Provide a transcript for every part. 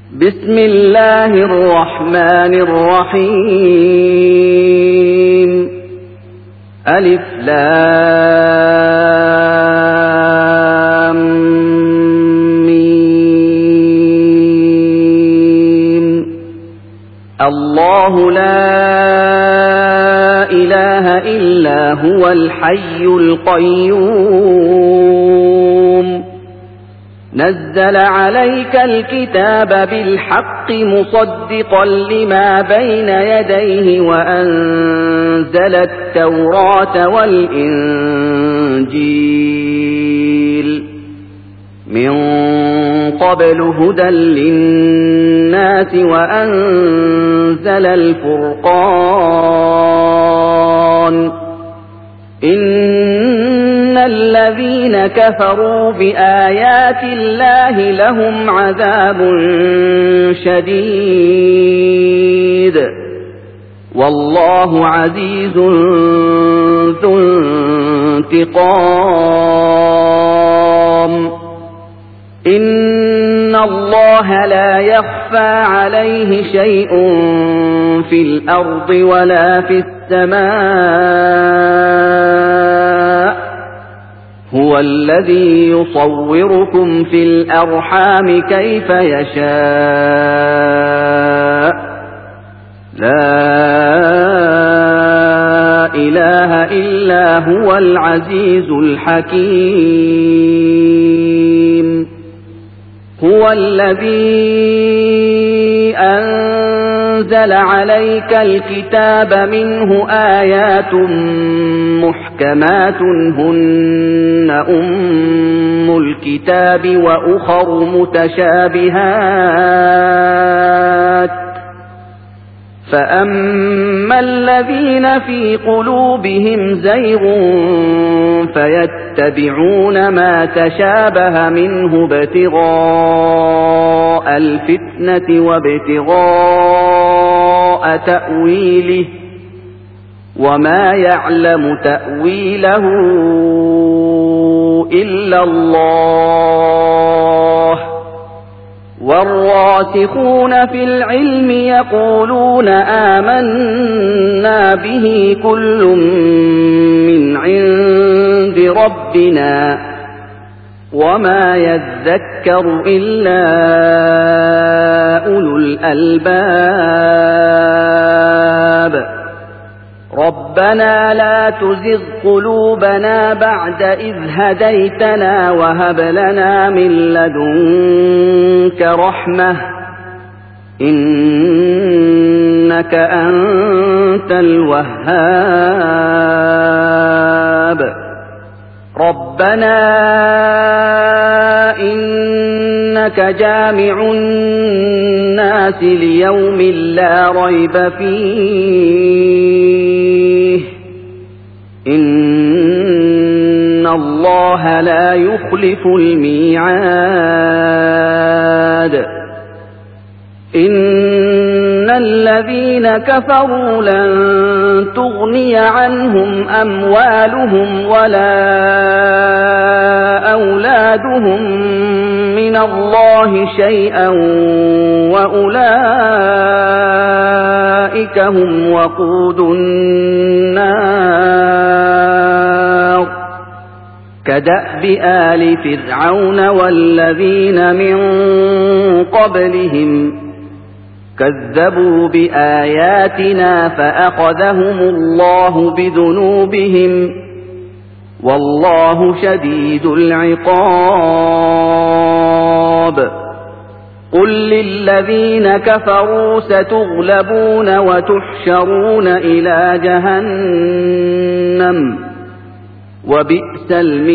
بسم الله الرحمن الرحيم ألف لام ميم الله لا إله إلا هو الحي القيوم نزل عليك الكتاب بالحق مصدقا لما بين يديه وأنزل التوراة والإنجيل من قبل هدى للناس وأنزل الفرقان إن الذين كفروا بآيات الله لهم عذاب شديد والله عزيز ذو انتقام إن الله لا يخفى عليه شيء في الأرض ولا في السماء هو الذي يصوركم في الأرحام كيف يشاء لا إله إلا هو العزيز الحكيم هو الذي أنزل عليك الكتاب منه آيات محكمات هن أم الكتاب وأخر متشابهات فأما الذين في قلوبهم زيغ فيتبعون ما تشابه منه ابتغاء الفتنة وابتغاء تأويله وما يعلم تأويله إلا الله والراسخون في العلم يقولون آمنا به كل من عند ربنا وما يذكر إلا أولو الألباب ربنا لا تزغ قلوبنا بعد إذ هديتنا وهب لنا من لدنك رحمة إنك أنت الوهاب ربنا إنك جامع الناس ليوم لا ريب فيه إن الله لا يخلف الميعاد إن الذين كفروا لن تغني عنهم أموالهم ولا أولادهم من الله شيئا وأولئك هم وقود النار كدأب آل فرعون والذين من قبلهم كذبوا بآياتنا فأخذهم الله بذنوبهم والله شديد العقاب قل للذين كفروا ستغلبون وتحشرون إلى جهنم وبئس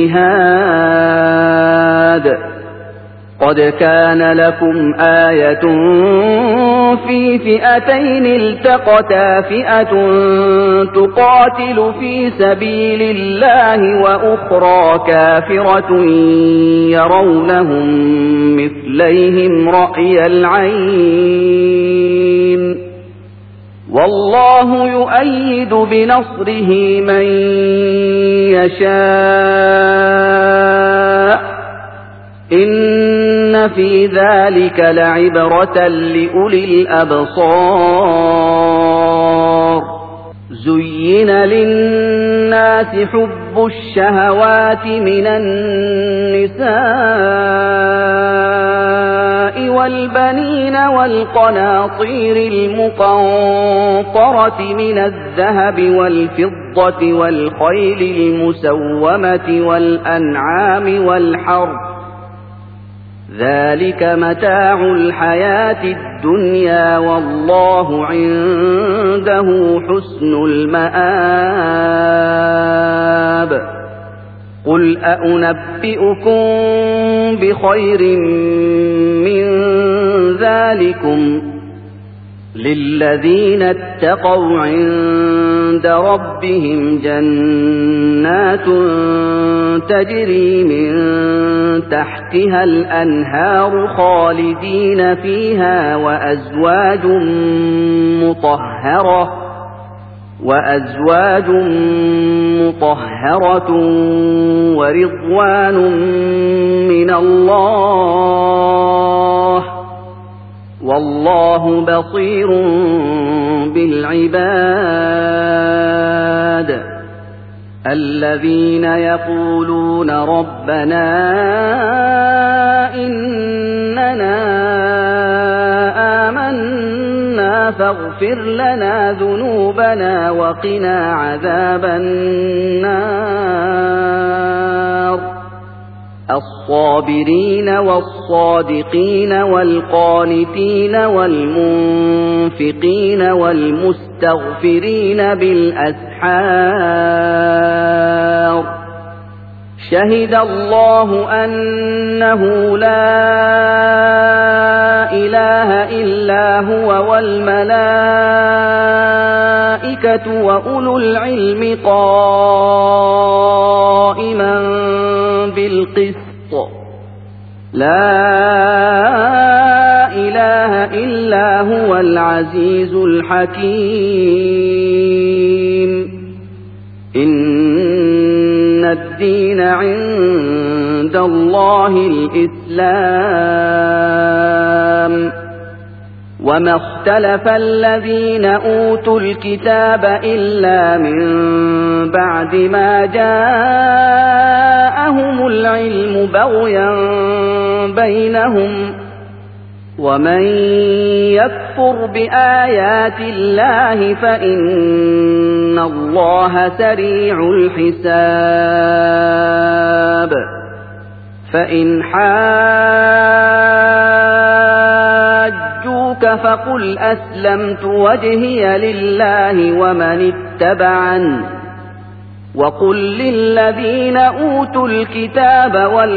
المهاد قد كان لكم آية في فئتين التقتا فئة تقاتل في سبيل الله وأخرى كافرة يرونهم مثليهم رأي العين والله يؤيد بنصره من يشاء إن إن في ذلك لعبرة لأولي الأبصار زين للناس حب الشهوات من النساء والبنين والقناطير المقنطرة من الذهب والفضة والخيل المسومة والأنعام والحرث ذلك متاع الحياة الدنيا والله عنده حسن المآب قل أنبئكم بخير من ذلكم للذين اتقوا عند ربهم جنات تجري من تحتها الأنهار خالدين فيها وأزواج مطهرة ورضوان من الله والله بصير بالعباد الذين يقولون ربنا إننا آمنا فاغفر لنا ذنوبنا وقنا عذاب النار الصابرين والصادقين والقانتين والمنفقين والمستغفرين بالأسحار شهد الله أنه لا إله إلا هو والملائكة وأولو العلم قائما بالقسط لا إله إلا هو العزيز الحكيم إن الدين عند الله الإسلام وما اختلف الذين أوتوا الكتاب إلا من بعد ما جاءهم العلم بغيا بينهم ومن يكفر بآيات الله فإن الله سريع الحساب فإن حاجوك فقل أسلمت وجهي لله ومن اتبعني وقل للذين أوتوا الكتاب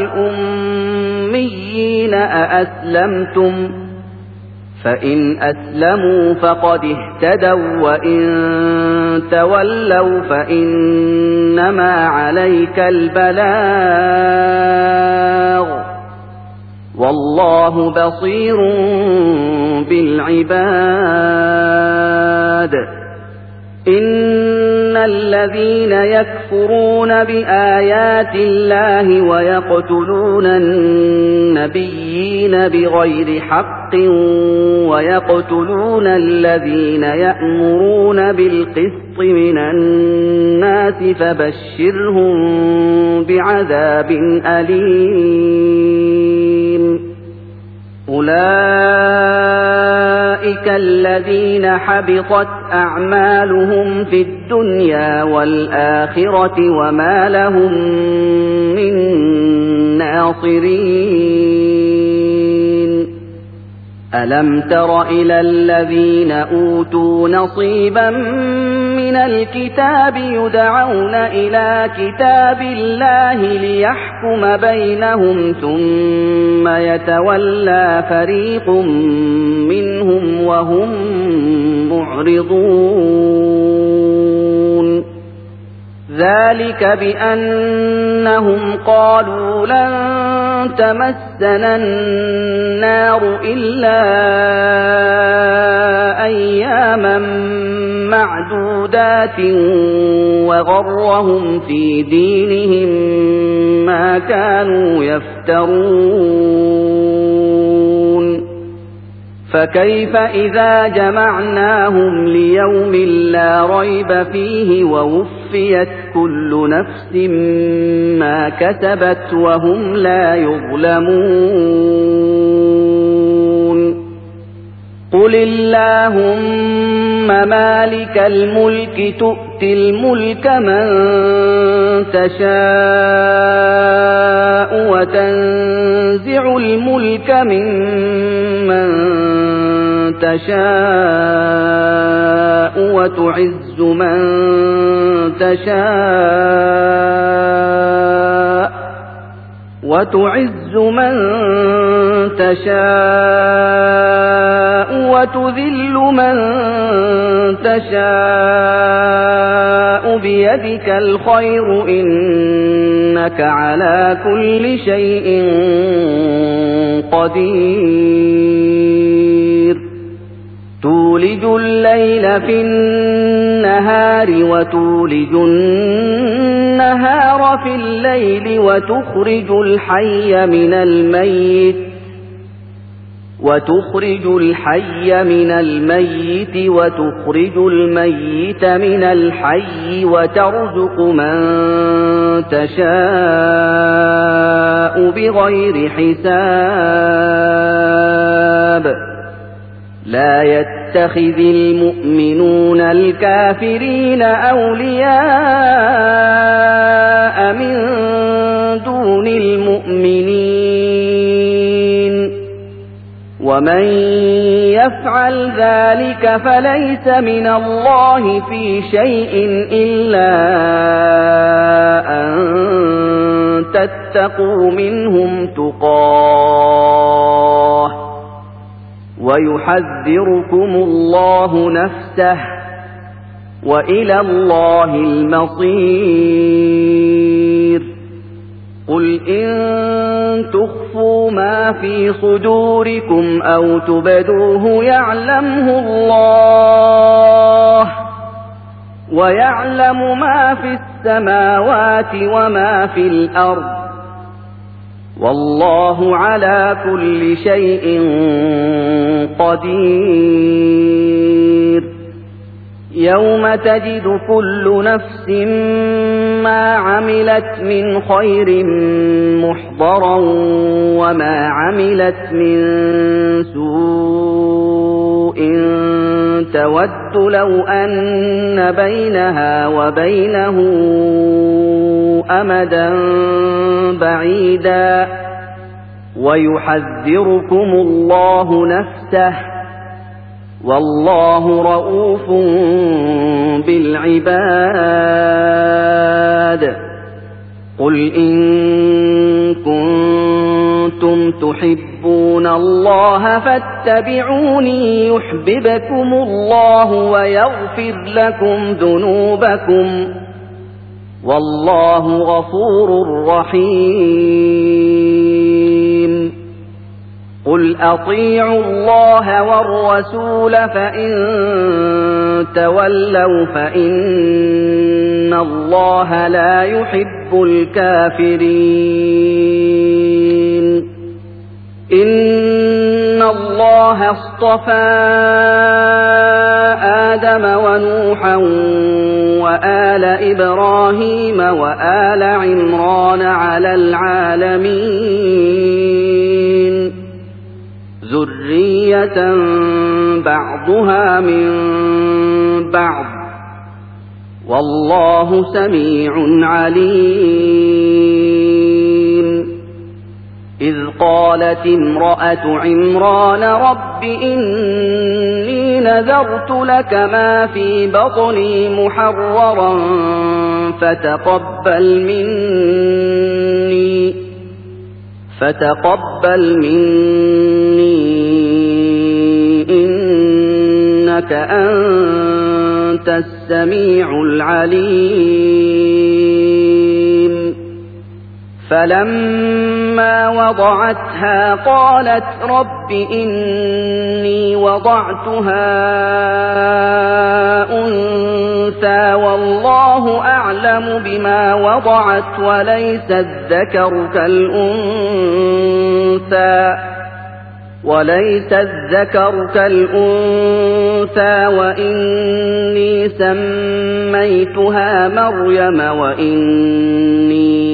والأميين أأسلمتم فإن أسلموا فقد اهتدوا وإن تولوا فإنما عليك البلاغ والله بصير بالعباد إن الذين يكفرون بآيات الله ويقتلون النبيين بغير حق ويقتلون الذين يأمرون بالقسط من الناس فبشرهم بعذاب أليم أولئك الذين حبطت أعمالهم في الدنيا والآخرة وما لهم من ناصرين ألم تر إلى الذين أوتوا نصيبا من الكتاب يدعون إلى كتاب الله ليحكم بينهم ثم يتولى فريق منهم وهم معرضون ذلك بأنهم قالوا لن تمسنا النار إلا أياما معدودات وغرهم في دينهم ما كانوا يفترون فكيف إذا جمعناهم ليوم لا ريب فيه ووفيت كل نفس ما كسبت وهم لا يظلمون قل اللهم مالك الملك تؤتي الملك من تشاء وتنزع الملك ممن تشاء وتعز من تشاء وتذل من تشاء بيدك الخير إنك على كل شيء قدير تولج الليل في النهار وتولج النهار في الليل وتخرج الحي من الميت وتخرج الميت من الحي وترزق من تشاء بغير حساب لا يتخذ المؤمنون الكافرين أولياء من دون المؤمنين ومن يفعل ذلك فليس من الله في شيء إلا أن تتقوا منهم تقاه ويحذركم الله نفسه وإلى الله المصير قل إن تخفوا ما في صدوركم أو تبدوه يعلمه الله ويعلم ما في السماوات وما في الأرض والله على كل شيء قدير يوم تجد كل نفس ما عملت من خير محضرا وما عملت من سوء تود لو أن بينها وبينه أمدا بعيدا ويحذركم الله نفسه والله رؤوف بالعباد قل إن كنتم تحبون الله فاتبعوني يحببكم الله ويغفر لكم ذنوبكم والله غفور رحيم قل أطيعوا الله والرسول فإن تولوا فإن الله لا يحب الكافرين إن الله اصطفى آدم ونوحا وآل إبراهيم وآل عمران على العالمين ذرية بعضها من بعض والله سميع عليم إذ قالت امرأة عمران رب إني نذرت لك ما في بطني محررا فتقبل مني إنك أنت السميع العليم فلما وضعتها قالت رب إني وضعتها أنثى والله أعلم بما وضعت وليس الذكر كالأنثى وليس الذكر كالأنثى وإني سميتها مريم وإني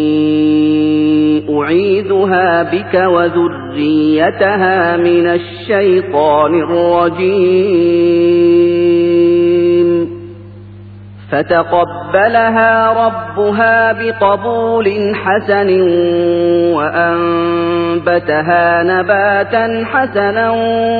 أعيذها بك وذريتها من الشيطان الرجيم فتقبلها ربها بقبول حسن وأنبتها نباتا حسنا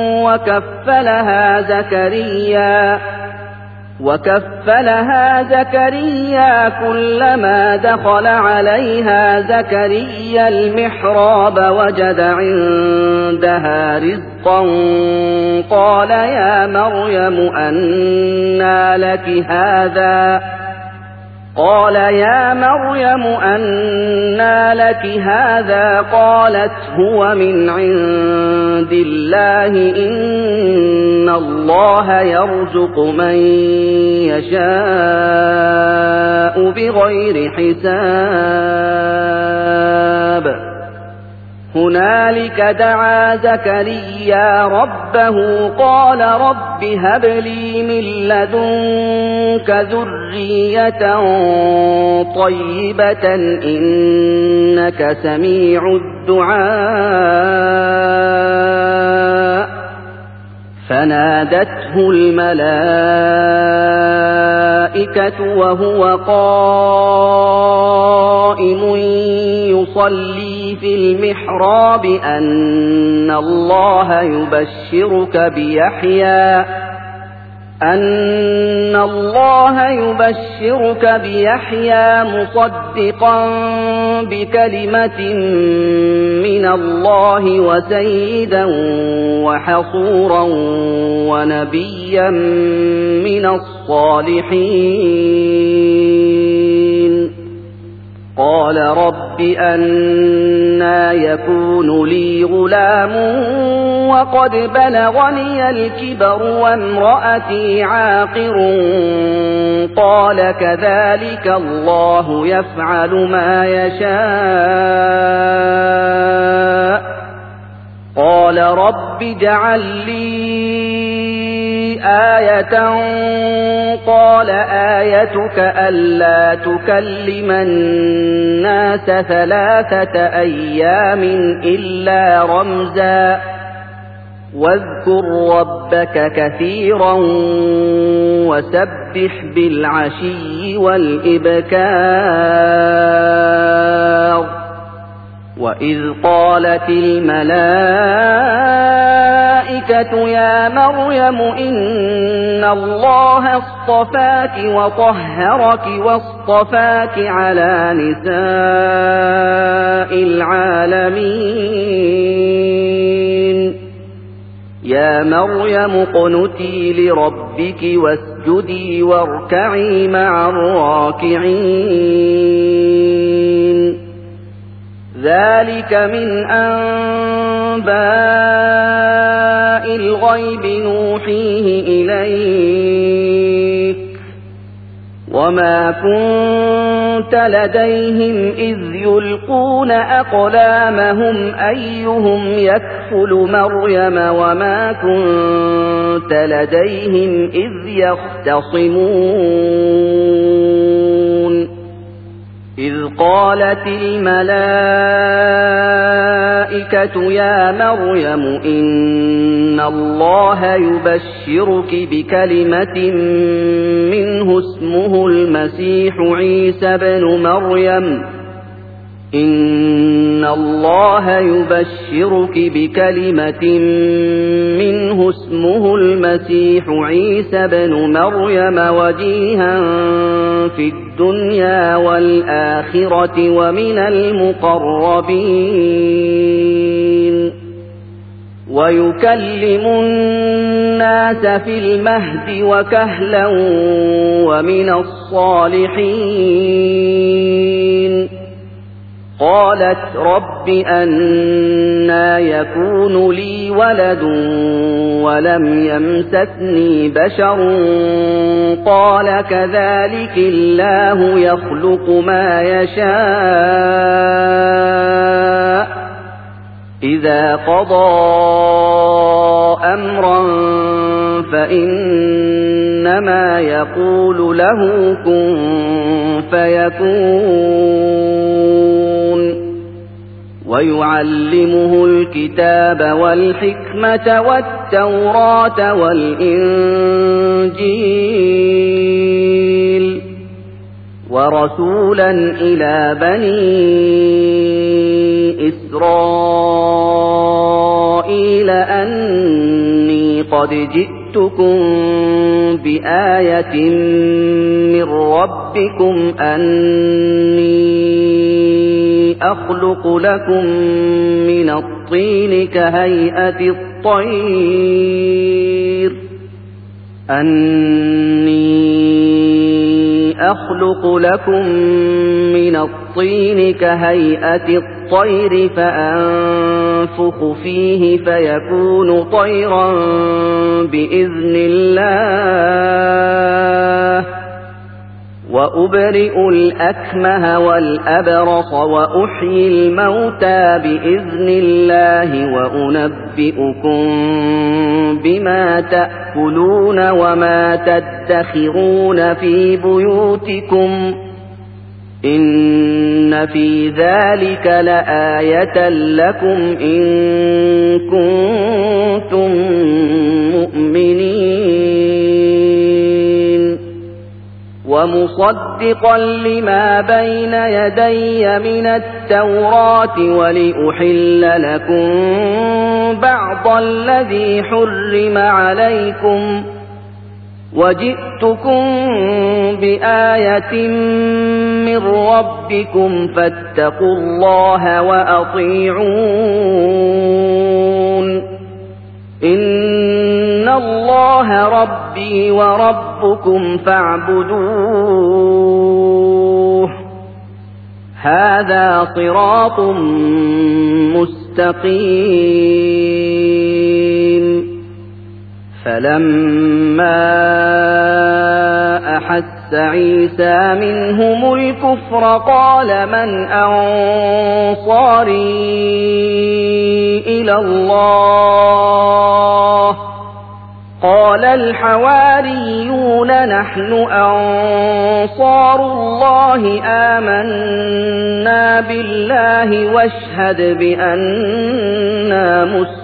وكفلها زكريا كلما دخل عليها زكريا المحراب وجد عندها رزقا قال يا مريم أنى لك هذا قالت هو من عند الله إن الله يرزق من يشاء بغير حساب هنالك دعا زكريا ربه قال رب هب لي من لدنك ذرية طيبة إنك سميع الدعاء فنادته الملائكة وهو قائم يصلي في المحراب أن الله يبشرك بيحيى مصدقا بكلمة من الله وسيدا وحصورا ونبيا من الصالحين قال رب أنى يكون لي غلام وقد بلغني الكبر وامرأتي عاقر قال كذلك الله يفعل ما يشاء قال رب اجعل لي آية قال آيتك ألا تكلم الناس 3 أيام إلا رمزا واذكر ربك كثيرا وسبح بالعشي والإبكار وإذ قالت الملائكة يا مريم إن الله اصطفاك وطهرك واصطفاك على نساء العالمين يا مريم اقنتي لربك واسجدي واركعي مع الراكعين ذلك من أنباء الغيب نوحيه إليك وما كنت لديهم إذ يلقون أقلامهم أيهم يكفل مريم وما كنت لديهم إذ يختصمون إذ قالت الملائكة يا مريم إن الله يبشرك بكلمة منه اسمه المسيح عيسى بن مريم إن الله يبشرك بكلمة منه اسمه المسيح عيسى بن مريم وجيها في الدنيا والآخرة ومن المقربين ويكلم الناس في المهد وكهلا ومن الصالحين قالت رب أنى يكون لي ولد ولم يمسسني بشر قال كذلك الله يخلق ما يشاء إذا قضى أمرا فإنما يقول له كن فيكون ويعلمه الكتاب والحكمة والتوراة والإنجيل ورسولا إلى بني إسرائيل أني قد جئتكم بآية من ربكم أني أخلق لكم من الطين كهيئة الطير فأنفخ فيه فيكون طيرا بإذن الله وأبرئ الأكمه والأبرص وأحيي الموتى بإذن الله وأنبئكم بما تأكلون وما تدخرون في بيوتكم إن في ذلك لآية لكم إن كنتم مؤمنين ومصدقا لما بين يدي من التوراة ولأحل لكم بعض الذي حرم عليكم وجئتكم بآية من ربكم فاتقوا الله وأطيعون إن الله ربي وربكم فاعبدوه هذا صراط مستقيم فلما أحس عيسى منهم الكفر قال من أنصاري إلى الله قال الحواريون نحن أنصار الله آمنا بالله واشهد بأننا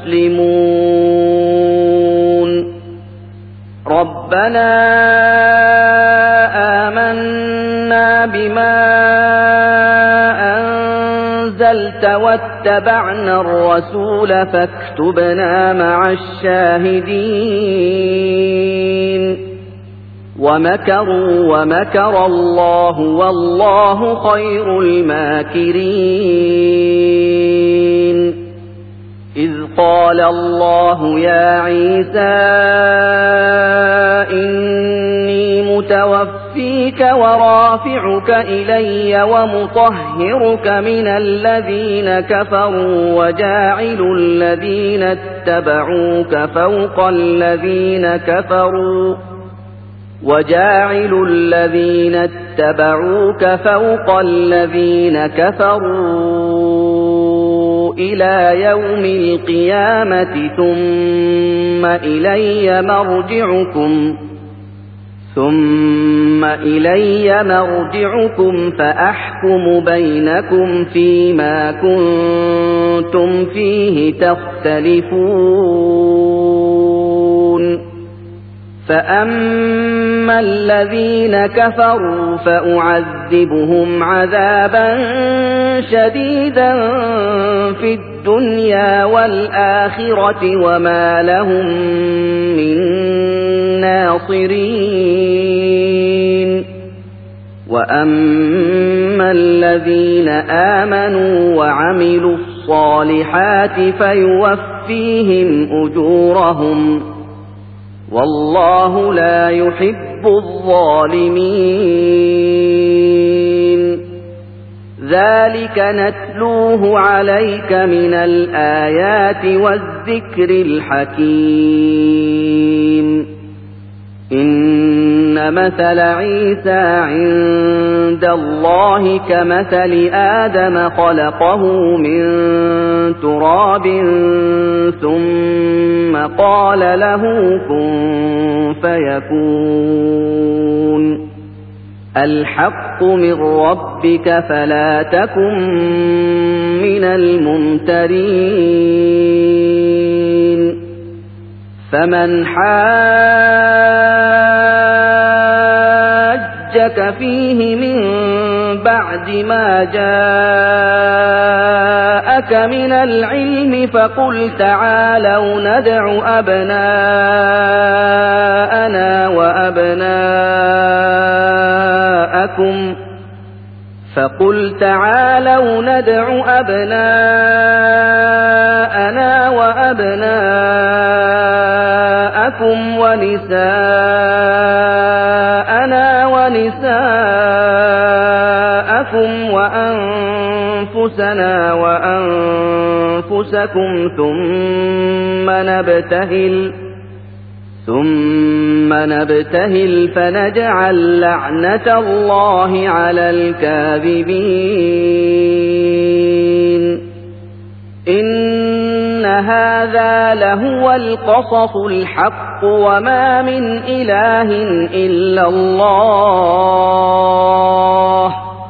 مسلمون ربنا آمنا بما أنزلت واتبعنا الرسول فاكتبنا مع الشاهدين ومكروا ومكر الله والله خير الماكرين إذ قال الله يا عيسى إني متوفيك ورافعك إلي ومطهرك من الذين كفروا وجاعل الذين اتبعوك فوق الذين كفروا إلى يوم القيامة ثم إلي مرجعكم فأحكم بينكم فيما كنتم فيه تختلفون فأما الذين كفروا فأعذبهم عذابا شديدا في الدنيا والآخرة وما لهم من ناصرين وأما الذين آمنوا وعملوا الصالحات فيوفيهم أجورهم والله لا يحب الظالمين ذلك نتلوه عليك من الآيات والذكر الحكيم إن إن مثل عيسى عند الله كمثل آدم خلقه من تراب ثم قال له كن فيكون الحق من ربك فلا تكن من الممترين فمن حاجك فيه من بعد ما جاءك من العلم فقل تعالوا ندع أبناءنا وأبناءكم ونساءنا ونساءكم وأنفسنا وأنفسكم ثم نبتهل فنجعل لعنة الله على الكاذبين إن هذا لهو القصص الحق وما من إله إلا الله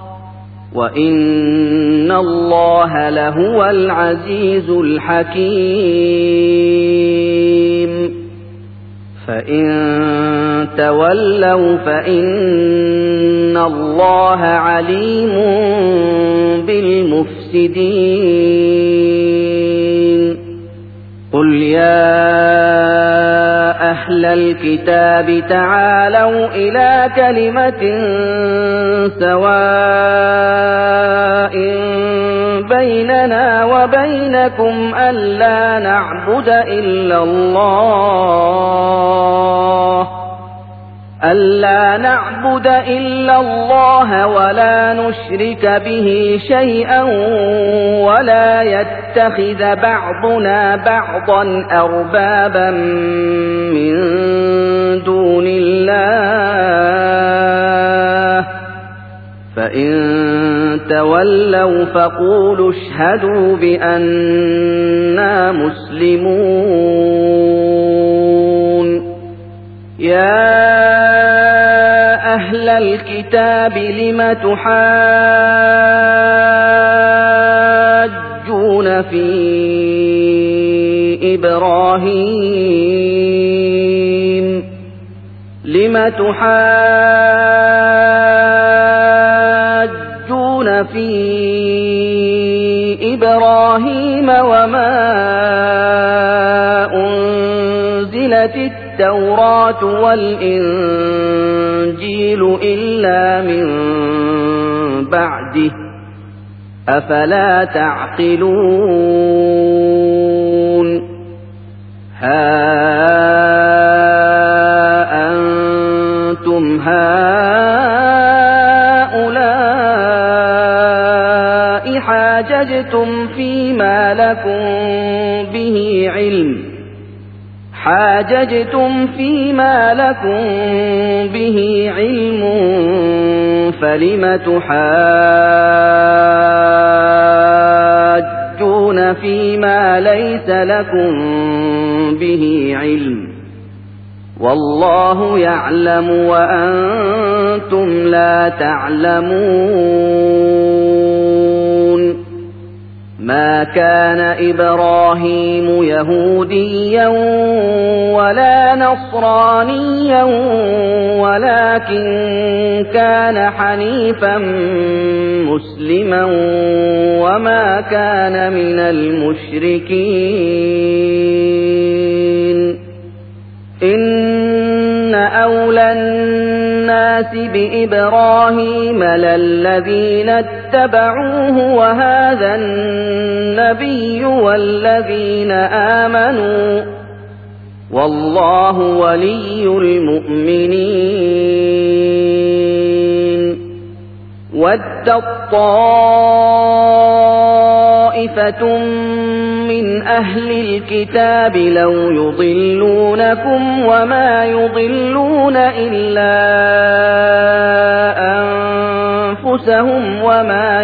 وإن الله لهو العزيز الحكيم فإن تولوا فإن الله عليم بالمفسدين قل يا أهل الكتاب تعالوا إلى كلمة سواء بيننا وبينكم ألا نعبد إلا الله ولا نشرك به شيئا ولا يتخذ بعضنا بعضا أربابا من دون الله فإن تولوا فقولوا اشهدوا بأننا مسلمون يا أهل الكتاب لم تحاجون في إبراهيم وما أنزلت التوراة والإنجيل إلا من بعده أفلا تعقلون ها أنتم هؤلاء حاججتم فيما لكم به علم فلم تحاجون فيما ليس لكم به علم والله يعلم وأنتم لا تعلمون ما كان إبراهيم يهوديا ولا نصرانيا ولكن كان حنيفا مسلما وما كان من المشركين إن أولى الناس بإبراهيم للذين اتبعوه وهذا النبي والذين آمنوا والله ولي المؤمنين ودت طائفة من أهل الكتاب لو يضلونكم وما يضلون إلا أنفسهم وما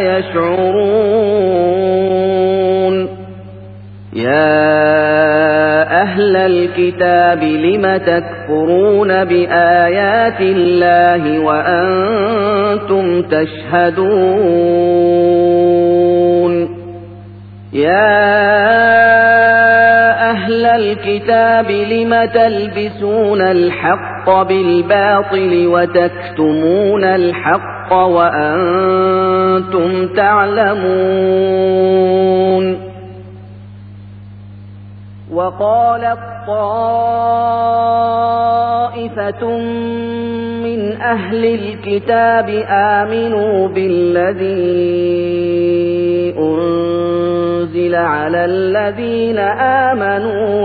يشعرون يا أهل الكتاب لم تكفرون بآيات الله وأنتم تشهدون يا أهل الكتاب لم تلبسون الحق بالباطل وتكتمون الحق وأنتم تعلمون وقالت طائفة من أهل الكتاب آمنوا بالذي أنزل على الذين آمنوا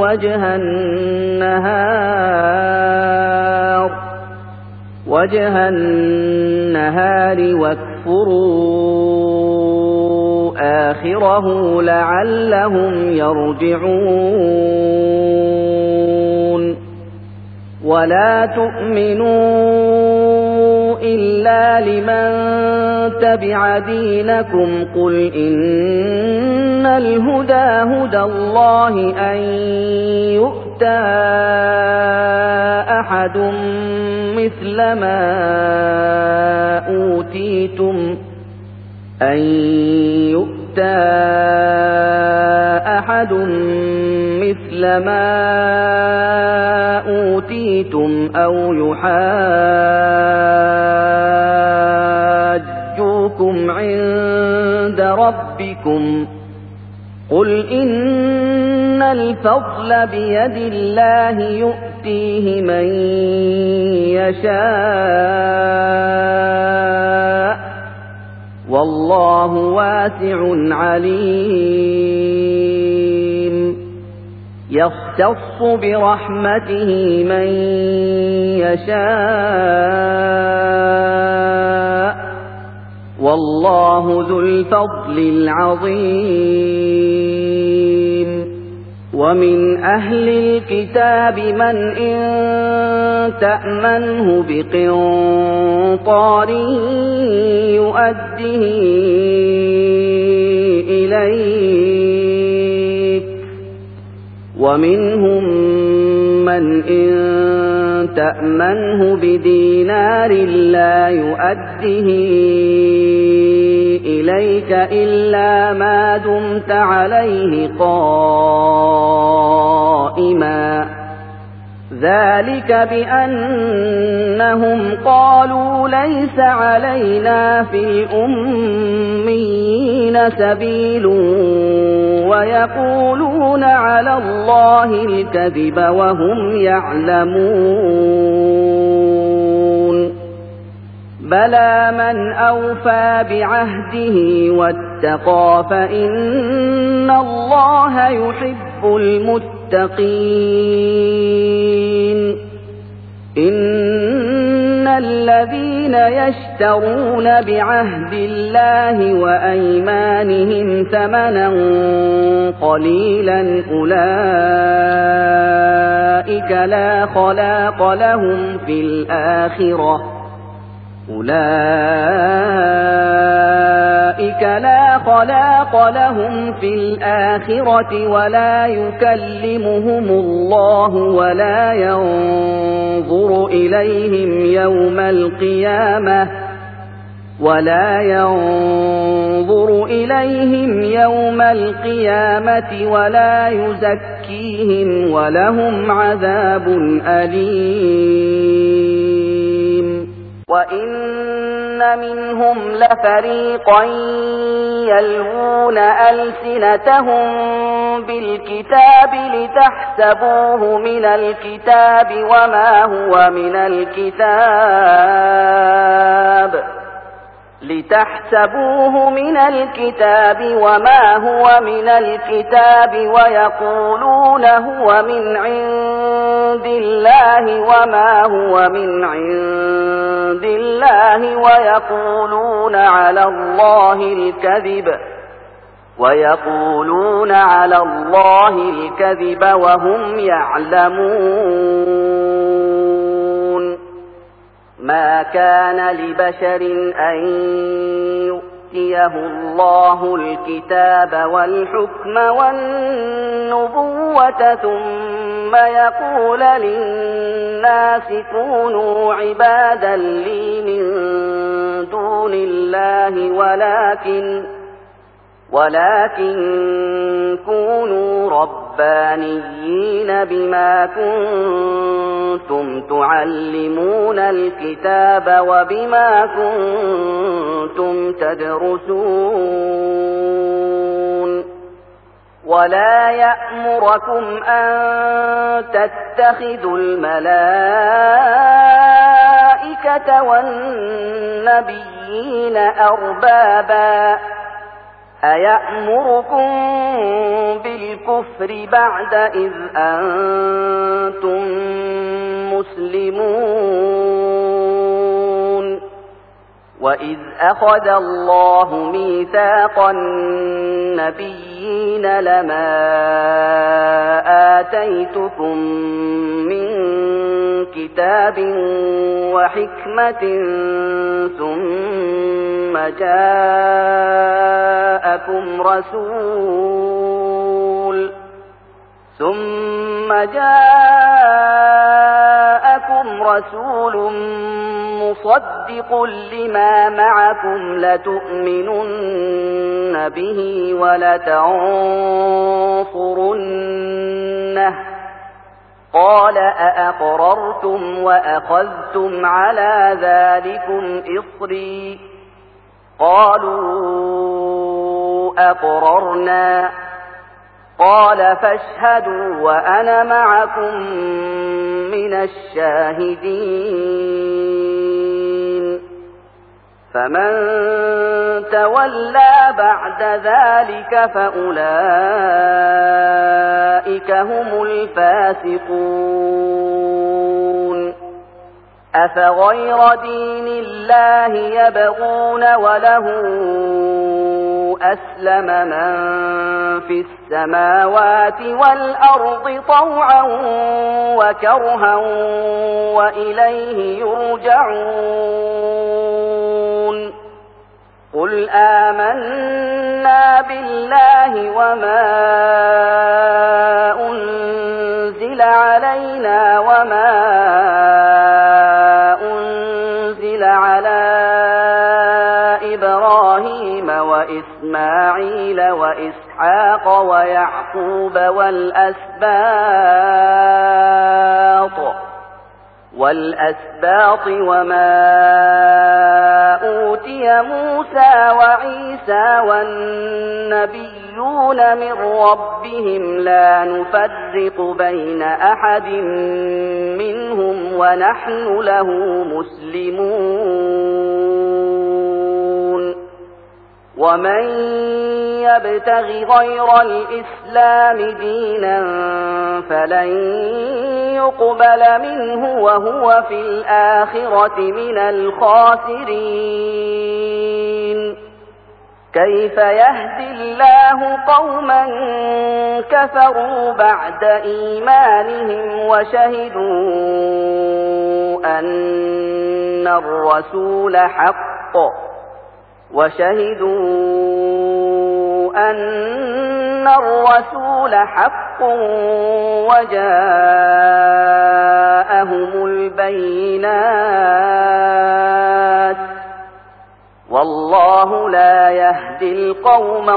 وجه النهار واكفروا آخره لعلهم يرجعون ولا تؤمنوا إلا لمن تبع دينكم قل إن الهدى هدى الله أن يؤتى أحد مثل ما أوتيتم أو يحاجوكم عند ربكم قل إن الفضل بيد الله يؤتيه من يشاء والله واسع عليم يختص برحمته من يشاء والله ذو الفضل العظيم ومن أهل الكتاب من إن تأمنه بقنطار يؤده إليك ومنهم من إن تأمنه بدينار لا يؤده إليك إلا ما دمت عليه قائما ذلك بأنهم قالوا ليس علينا في الأميين سبيل ويقولون على الله الكذب وهم يعلمون بلى من أوفى بعهده واتقى فإن الله يحب المتقين إن الذين يشترون بعهد الله وأيمانهم ثمنا قليلا أولئك لا خلاق لهم في الآخرة ولا يكلمهم الله ولا ينظر إليهم يوم القيامة ولا يزكيهم ولهم عذاب أليم وإن منهم لفريقا يلوون ألسنتهم بالكتاب لتحسبوه من الكتاب وما هو من الكتاب ويقولون هو من عند الله وما هو من عند الله ويقولون على الله الكذب ويقولون على الله الكذب وهم يعلمون ما كان لبشر أن يؤتيه الله الكتاب والحكم والنبوة ثم يقول للناس كونوا عبادا لي من دون الله ولكن كونوا ربانيين بما كنتم تعلمون الكتاب وبما كنتم تدرسون ولا يأمركم أن تتخذوا الملائكة والنبيين أربابا أيأمركم بالكفر بعد إذ أنتم مسلمون وإذ أخذ الله ميثاق النبيين لما آتيتكم من كتاب وحكمة ثم جاءكم رسول مصدق لما معكم لتؤمنن به ولتنصرنه قال أأقررتم وأخذتم على ذلكم إصري قالوا أقررنا قال فاشهدوا وأنا معكم من الشاهدين فمن تولى بعد ذلك فأولئك هم الفاسقون أفغير دين الله يبغون وله أسلم من في السماوات والأرض طوعا وكرها وإليه يرجعون قل آمنا بالله وما أنزل علينا وما أنزل على إبراهيم وإسماعيل وإسحاق ويعقوب والأسباط وما أوتي موسى وعيسى والنبيون من ربهم لا نفرق بين أحد منهم ونحن له مسلمون ومن يبتغ غير الإسلام دينا فلن يقبل منه وهو في الآخرة من الخاسرين كيف يهدي الله قوما كفروا بعد إيمانهم وشهدوا أن الرسول حق وجاءهم البينات والله لا يهدي القوم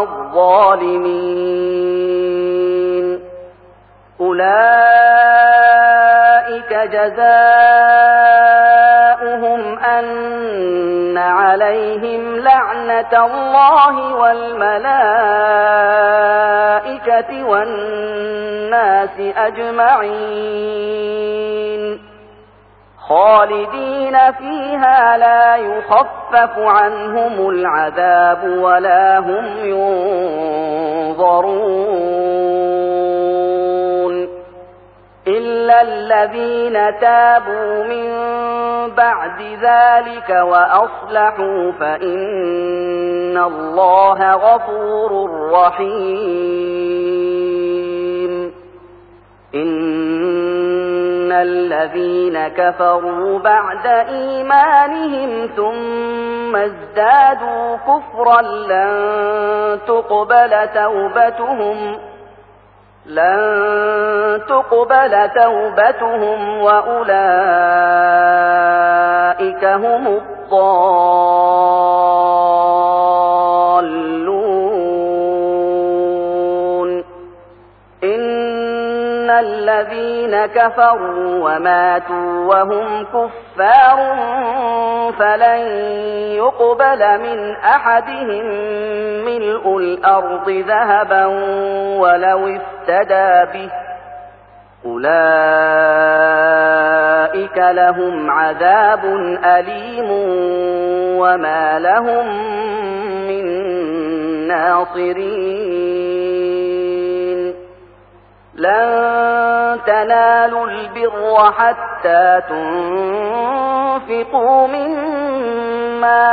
الظالمين أولئك جزاؤهم أن عليهم لعنة الله والملائكة والناس أجمعين خالدين فيها لا يخفف عنهم العذاب ولا هم ينظرون إلا إلا الذين تابوا من بعد ذلك وأصلحوا فإن الله غفور رحيم إن الذين كفروا بعد إيمانهم ثم ازدادوا كفرا لن تقبل توبتهم وأولئك هم الضالون إن الذين كفروا وماتوا وهم كفار فلن يقبل من أحدهم ملء الأرض ذهبا ولو افتدى به أولئك لهم عذاب أليم وما لهم من ناصرين لن تنالوا البر حتى تنفقوا مما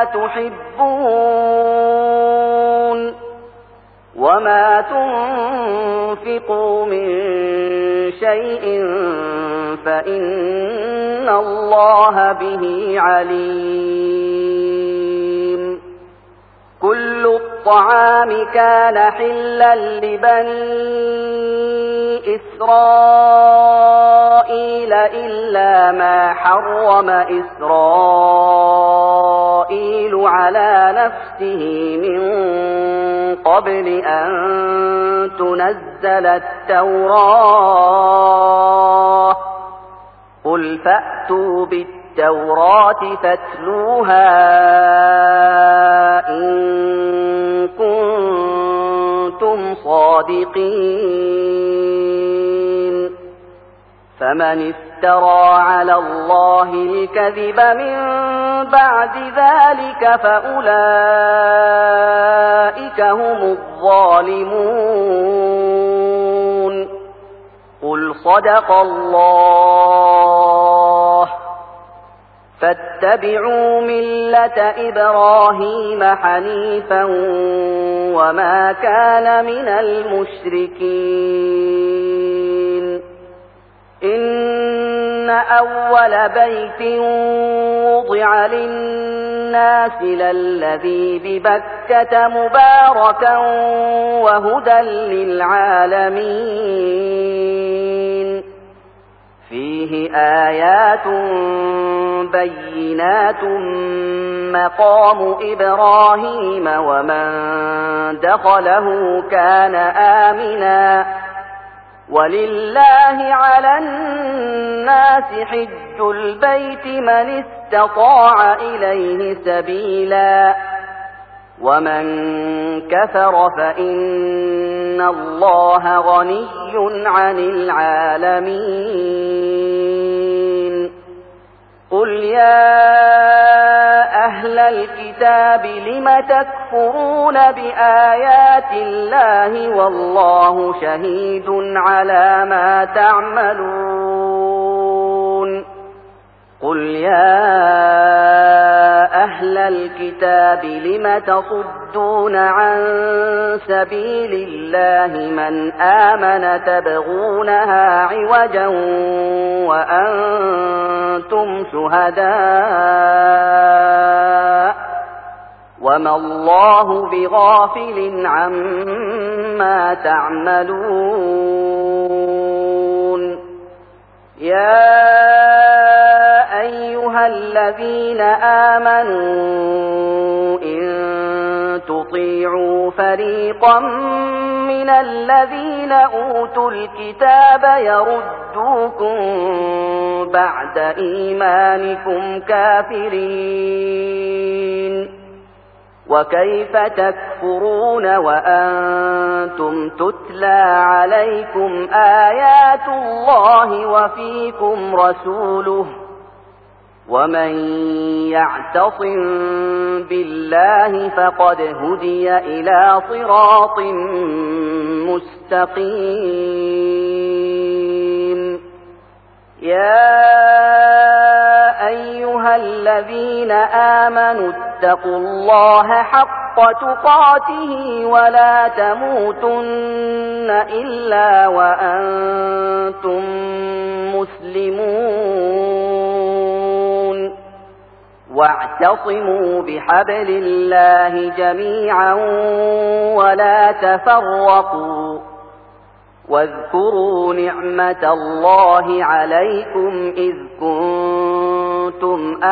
تحبون وما تنفقوا من شيء فإن الله به عليم كل الطعام كان حلا لبني إسرائيل إلا ما حرم إسرائيل على نفسه من قبل أن تنزل التوراة قل فأتوا بالتوراة فاتلوها إن كنتم صادقين فمن افترى على الله الكذب من بعد ذلك فأولئك هم الظالمون قل صدق الله فاتبعوا ملة إبراهيم حنيفا وما كان من المشركين إن أول بيت وضع للناس للذي ببكة مباركا وهدى للعالمين فيه آيات بينات مقام إبراهيم ومن دخله كان آمنا ولله على الناس حج البيت من استطاع إليه سبيلا ومن كفر فإن الله غني عن العالمين قل يا أهل الكتاب لم تكفرون بآيات الله والله شهيد على ما تعملون قل يا أهل الكتاب لم تصدون عن سبيل الله من آمن تبغونها عوجا وأنتم شهداء وما الله بغافل عما تعملون يا أيها الذين آمنوا إن تطيعوا فريقا من الذين أوتوا الكتاب يردوكم بعد إيمانكم كافرين وكيف تكفرون وأنتم تتلى عليكم آيات الله وفيكم رسوله ومن يعتصم بالله فقد هدي إلى صراط مستقيم يا أيها الذين آمنوا اتقوا الله حق تقاته ولا تموتن إلا وأنتم مسلمون واعتصموا بحبل الله جميعا ولا تفرقوا واذكروا نعمة الله عليكم إذ كنتم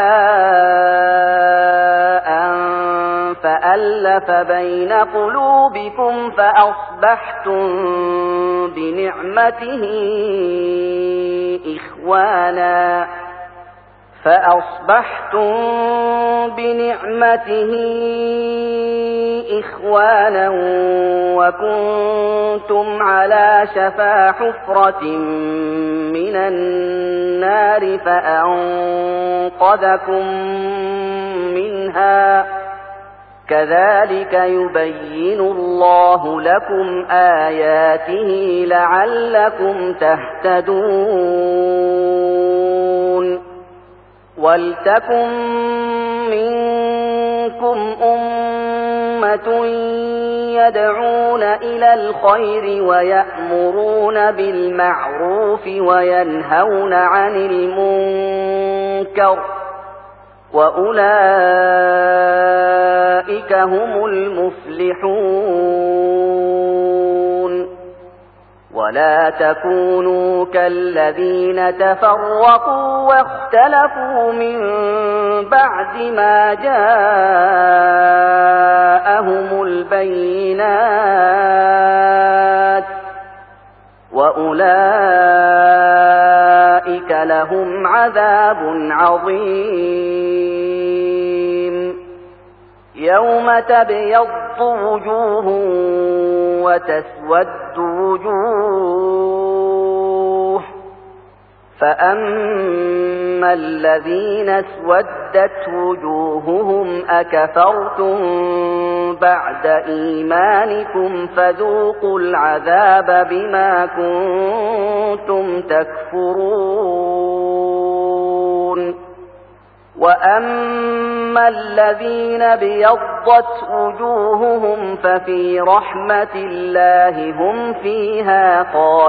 أعداء فألف بين قلوبكم فأصبحتم بنعمته إخوانا وكنتم على شفا حفرة من النار فأنقذكم منها كذلك يبين الله لكم آياته لعلكم تهتدون ولتكن منكم أمة يدعون إلى الخير ويأمرون بالمعروف وينهون عن المنكر وأولئك هم المفلحون ولا تكونوا كالذين تفرقوا واختلفوا من بعد ما جاءهم البينات وأولئك لهم عذاب عظيم يوم تبيض وجوه وتسود وجوه فأما الذين اسودت وجوههم أكفرتم بعد إيمانكم فذوقوا العذاب بما كنتم تكفرون وأما الذين ابيضت وجوههم ففي رحمة الله هم فيها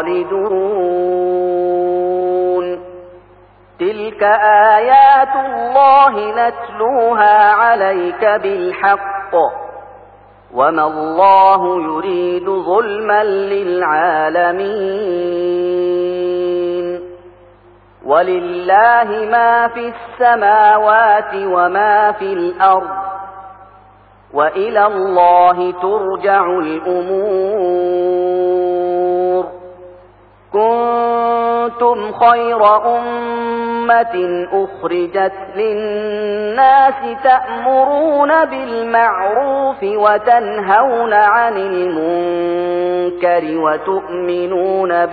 خالدون تلك آيات الله نتلوها عليك بالحق وما الله يريد ظلما للعالمين ولله ما في السماوات وما في الأرض وإلى الله ترجع الأمور كنتم خير أمة أخرجت للناس تأمرون بالمعروف وتنهون عن المنكر وتؤمنون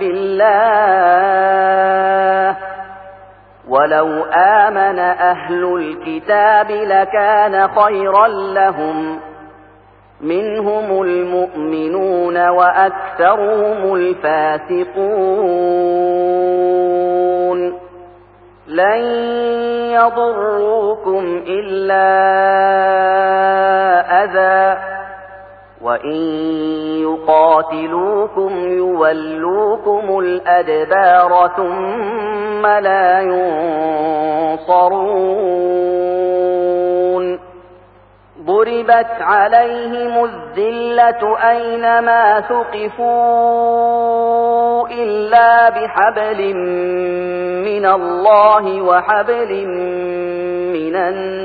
بالله ولو آمن أهل الكتاب لكان خيرا لهم منهم المؤمنون وأكثرهم الفاسقون لن يضروكم إلا أذى وإن يقاتلوكم يولوكم الأدبار ثم لا ينصرون ضربت عليهم الذلة أينما ثقفوا إلا بحبل من الله وحبل من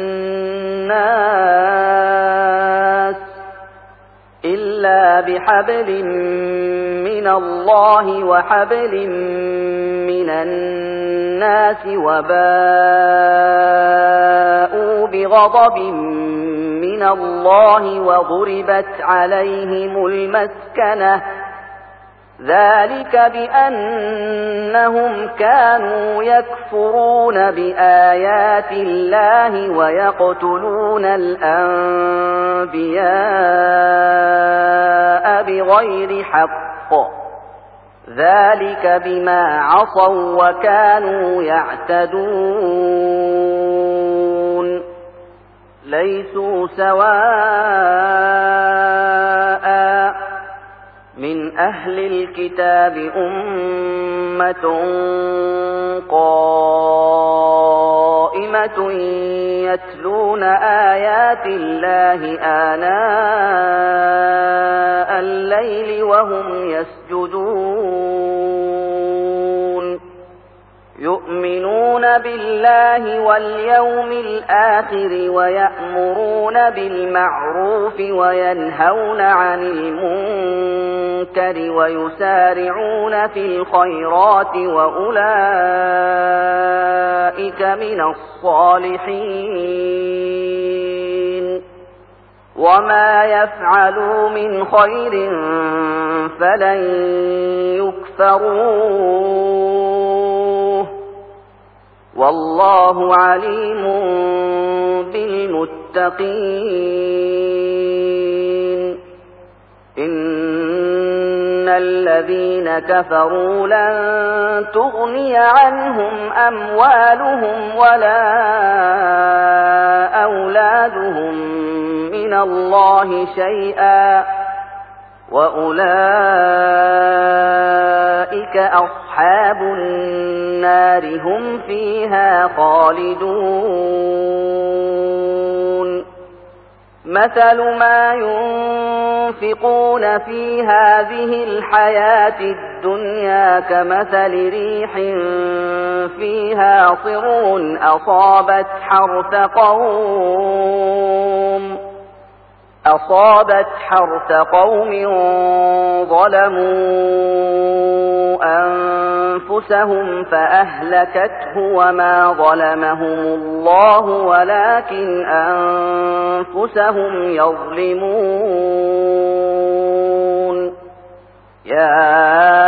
الناس وباءوا بغضب من الله وضربت عليهم المسكنة ذلك بأنهم كانوا يكفرون بآيات الله ويقتلون الأنبياء بغير حق ذلك بما عصوا وكانوا يعتدون ليسوا سواء من أهل الكتاب أمة قائمة يتلون آيات الله آناء الليل وهم يسجدون يؤمنون بالله واليوم الآخر ويأمرون بالمعروف وينهون عن المنكر ويسارعون في الخيرات وأولئك من الصالحين وما يفعلوا من خير فلن يكفروه والله عليم بالمتقين إن الذين كفروا لن تغني عنهم أموالهم ولا أولادهم من الله شيئا وأولئك أصحاب النار هم فيها خالدون مثل ما ينفقون في هذه الحياة الدنيا كمثل ريح فيها صر أصابت حرث قوم ظلموا أنفسهم فأهلكته وما ظلمهم الله ولكن أنفسهم يظلمون يا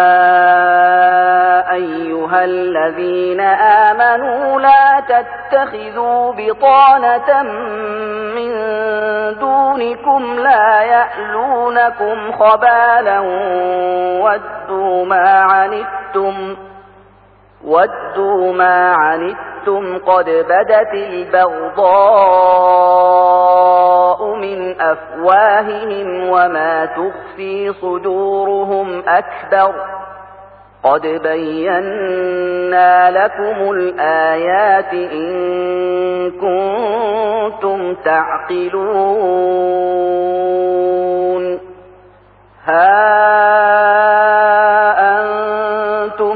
أيها الذين آمنوا لا تتخذوا بطانة من دونكم لا يألونكم خبالا ودوا ما عنتم قد بدت البغضاء من أفواههم وما تخفي صدورهم أكبر قد بينا لكم الآيات إن كنتم تعقلون ها أنتم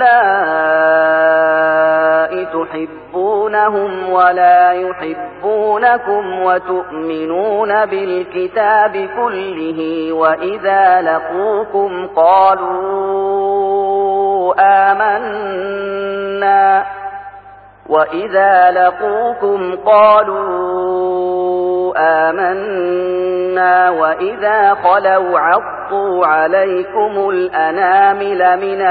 أولئك تحبونهم ولا يحبونكم وتؤمنون بالكتاب كله وإذا لقوكم قالوا آمنا وإذا خلوا عضوا عليكم الأنامل من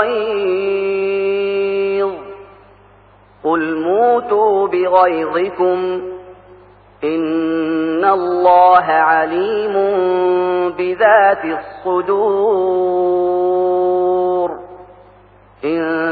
الغيظ قل موتوا بغيظكم إن الله عليم بذات الصدور إن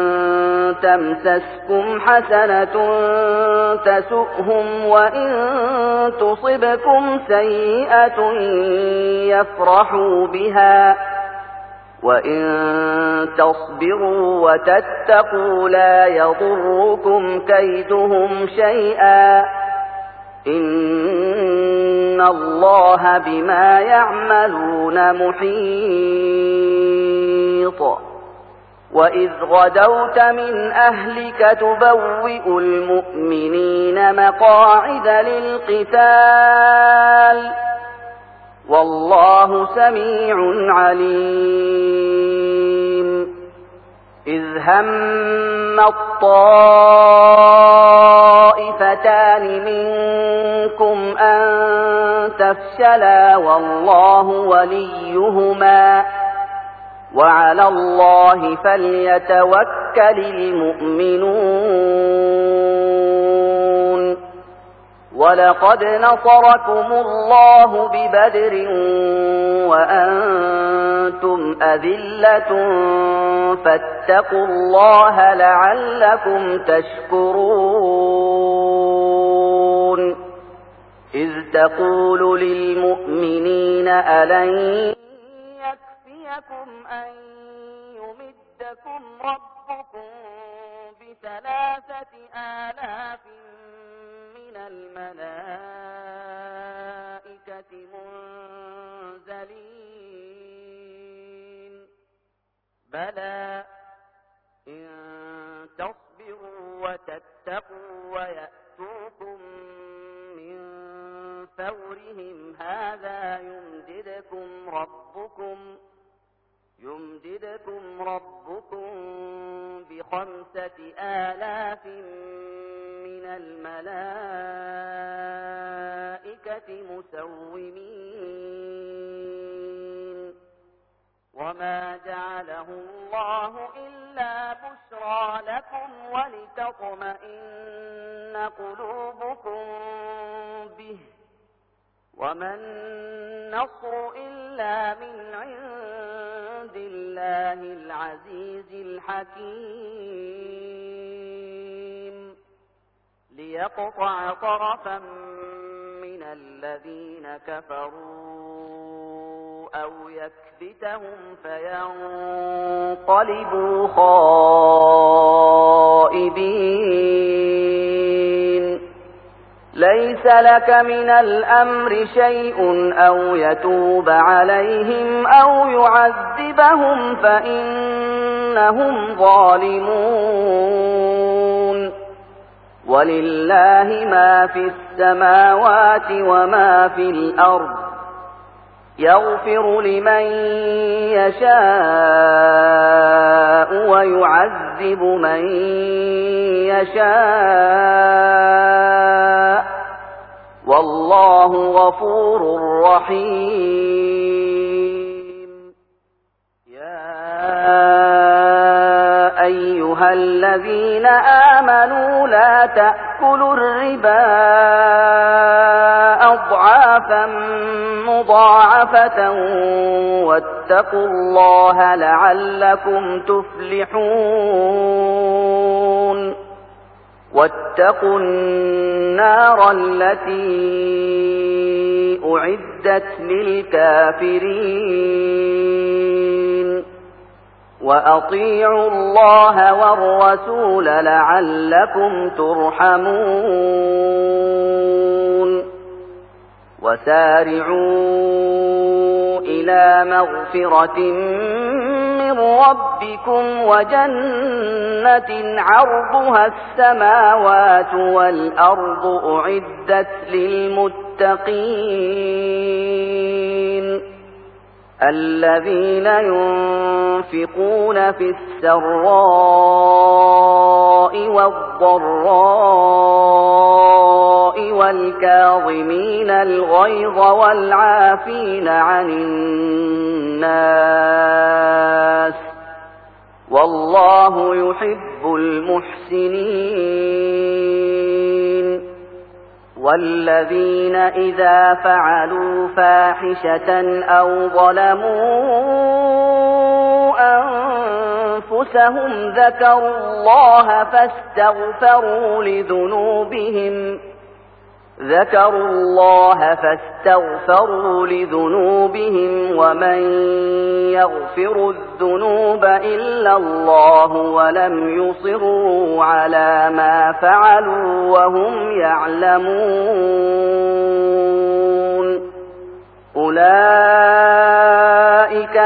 تمسسكم حسنة تسؤهم وإن تصبكم سيئة يفرحوا بها وإن تصبروا وتتقوا لا يضركم كيدهم شيئا إن الله بما يعملون محيط وإذ غدوت من أهلك تبوئ المؤمنين مقاعد للقتال والله سميع عليم إذ هم الطائفتان منكم أن تفشلا والله وليهما وعلى الله فليتوكل المؤمنون ولقد نصركم الله ببدر وأنتم أذلة فاتقوا الله لعلكم تشكرون إذ تقول للمؤمنين ألن يكفيكم أن يمدكم ربكم ب3,000 من الملائكة منزلين بلى إن تصبروا وتتقوا ويأتوكم من فورهم هذا يمددكم ربكم ب5,000 من الملائكة مسومين وما جعله الله إلا بشرى لكم ولتطمئن قلوبكم به وما النصر إلا من عند الله العزيز الحكيم ليقطع طرفا من الذين كفروا أو يكبتهم فينقلبوا خائبين ليس لك من الأمر شيء أو يتوب عليهم أو يعذبهم فإنهم ظالمون ولله ما في السماوات وما في الأرض يغفر لمن يشاء ويعذب من يشاء والله غفور رحيم يا أيها الذين آمنوا لا تأكلوا الربا أضعافا مضاعفة واتقوا الله لعلكم تفلحون واتقوا النار التي أعدت للكافرين وأطيعوا الله والرسول لعلكم ترحمون وسارعوا إلى مغفرة من ربكم وجنة عرضها السماوات والأرض أعدت للمتقين الذين ينفقون في السراء والضراء والكاظمين الغيظ والعافين عن الناس والله يحب المحسنين والذين إذا فعلوا فاحشة أو ظلموا أنفسهم ذكروا الله فاستغفروا لذنوبهم ومن يغفر الذنوب إلا الله ولم يصروا على ما فعلوا وهم يعلمون أولئك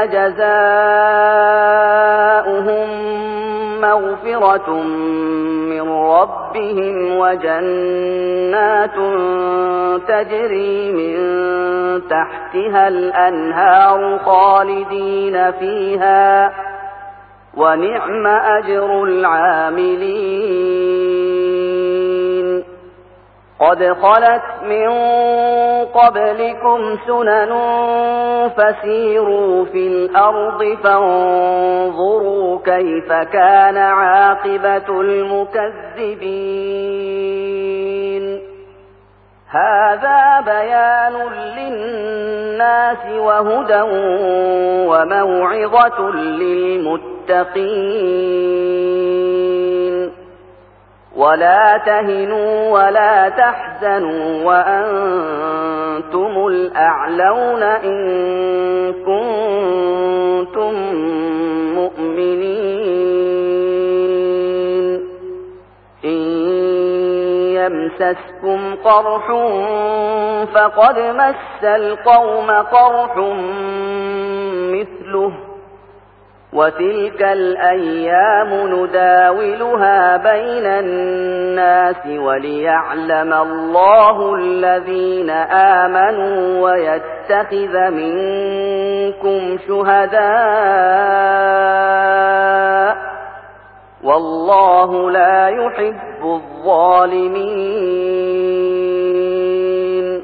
جزاؤهم مغفرة من ربهم وجنات تجري من تحتها الأنهار خالدين فيها ونعم أجر العاملين قد خلت من قبلكم سنن فسيروا في الأرض فانظروا كيف كان عاقبة المكذبين هذا بيان للناس وهدى وموعظة للمتقين ولا تهنوا ولا تحزنوا وأنتم الأعلون إن كنتم مؤمنين إن يمسسكم قرح فقد مس القوم قرح مثله وتلك الأيام نداولها بين الناس وليعلم الله الذين آمنوا ويتخذ منكم شهداء والله لا يحب الظالمين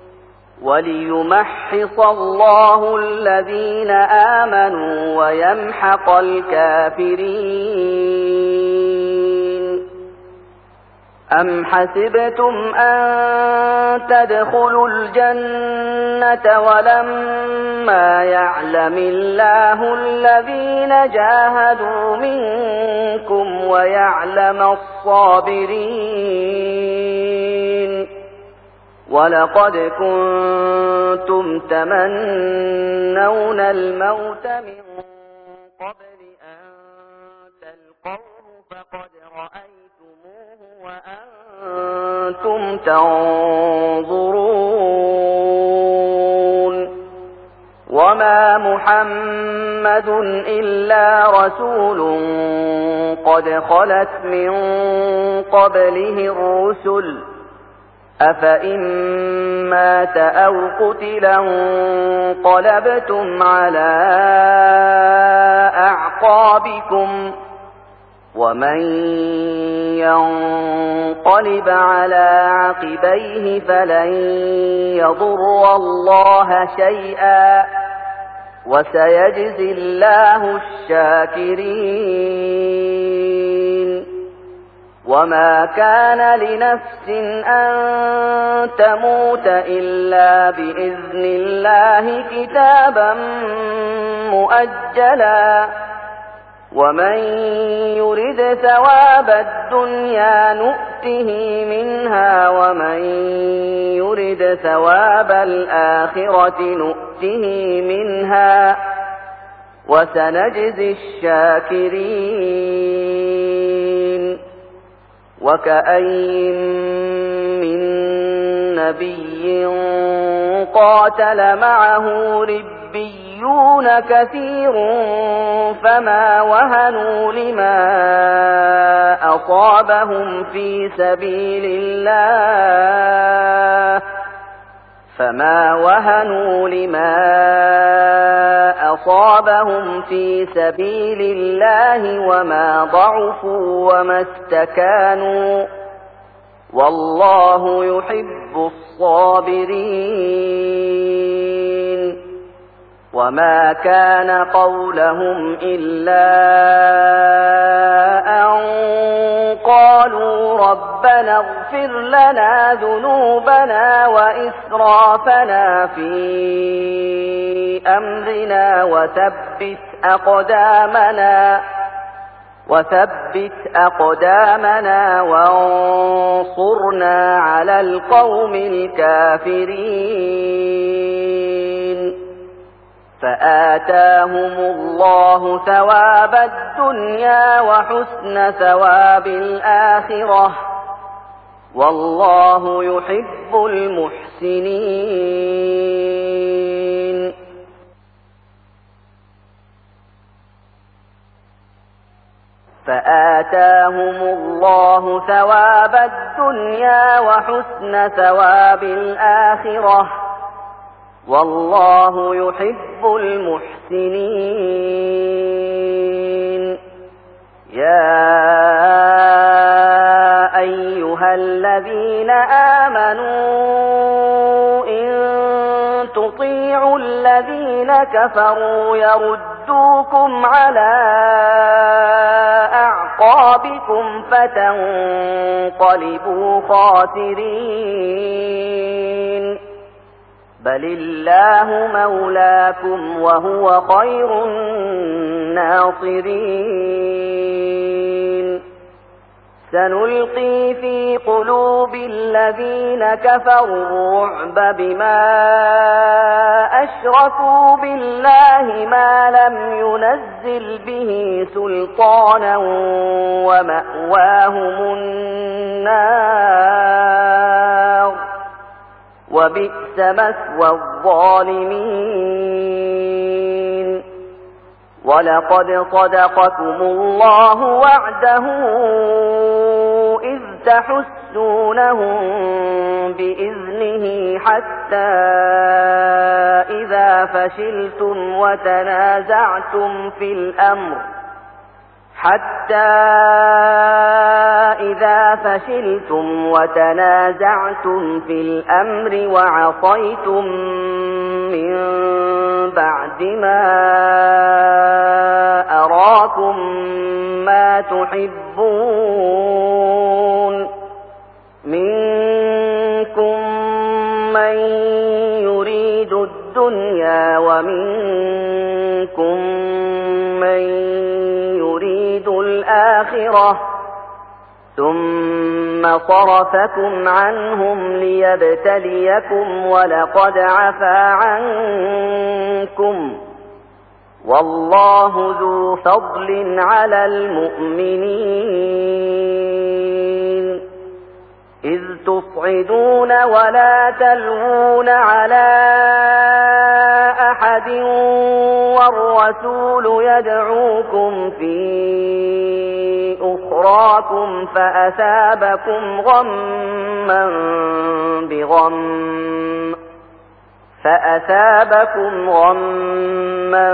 وليمحص الله الذين آمنوا ويمحق الكافرين أم حسبتم أن تدخلوا الجنة ولما يعلم الله الذين جاهدوا منكم ويعلم الصابرين ولقد كنتم تمنون الموت من قبل أن تلقوه فقد رأيتموه وأنتم تنظرون وما محمد إلا رسول قد خلت من قبله الرسل أفإن مات أو قتلا انقلبتم على أعقابكم ومن ينقلب على عقبيه فلن يضر الله شيئا وسيجزي الله الشاكرين وما كان لنفس أن تموت إلا بإذن الله كتابا مؤجلا ومن يرد ثواب الدنيا نؤته منها ومن يرد ثواب الآخرة نؤته منها وسنجزي الشاكرين وكأين من نبي قاتل معه ربيون كثير فما وهنوا لما أصابهم في سبيل الله أصابهم في سبيل الله وما ضعفوا وما استكانوا والله يحب الصابرين وما كان قولهم إلا أن قالوا ربنا اغفر لنا ذنوبنا وإسرافنا في أمرنا وثبت أقدامنا وانصرنا على القوم الكافرين فآتاهم الله ثواب الدنيا وحسن ثواب الآخرة والله يحب المحسنين فآتاهم الله ثواب الدنيا وحسن ثواب الآخرة والله يحب المحسنين يا أيها الذين آمنوا إن تطيعوا الذين كفروا يردوكم يردوكم على أعقابكم فتنقلبوا خاسرين بل الله مولاكم وهو خير الناصرين سنلقي في قلوب الذين كفروا الرعب بما أشركوا بالله ما لم ينزل به سلطانا ومأواهم النار وبئس مثوى الظالمين ولقد صدقكم الله وعده إذ تحسونهم بإذنه حتى إذا فشلتم وتنازعتم في الأمر وعصيتم من بعد ما أراكم ما تحبون منكم من يريد الدنيا ومنكم من يريد الآخرة ثم صرفكم عنهم ليبتليكم ولقد عفا عنكم والله ذو فضل على المؤمنين إذ تصعدون ولا تلوون على أحد والرسول يدعوكم في أخراكم فأثابكم غما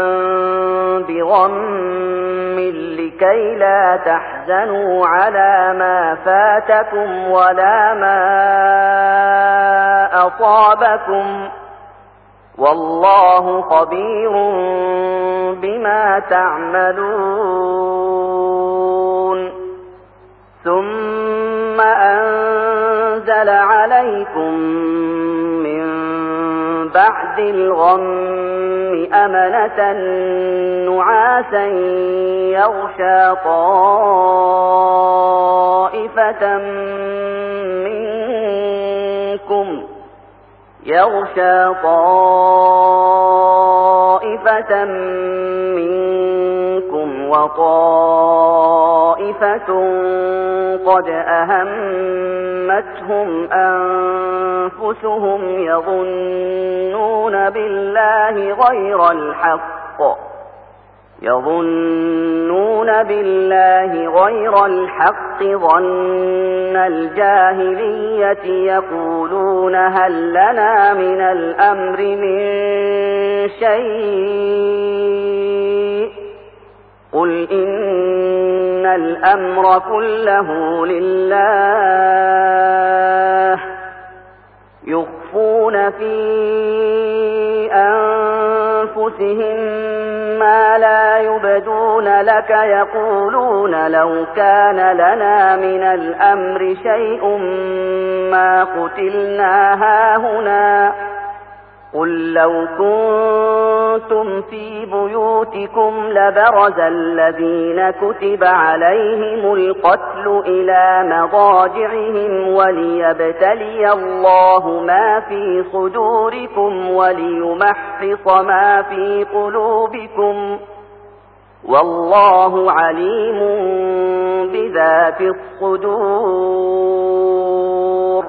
بغم لكي لا تحزنوا على ما فاتكم ولا ما أصابكم والله خبير بما تعملون ثم أنزل عليكم من بعد الغم أمنة نعاسا يغشى طائفة منكم وطائفة قد أهمتهم أنفسهم يظنون بالله غير الحق ظن الجاهلية يقولون هل لنا من الأمر من شيء قل إن الأمر كله لله يخفون في أنفسهم ما لا يبدون لك يقولون لو كان لنا من الأمر شيء ما قتلنا هاهنا قل لو كنتم في بيوتكم لبرز الذين كتب عليهم القتل إلى مضاجعهم وليبتلي الله ما في صدوركم وليمحص ما في قلوبكم والله عليم بذات الصدور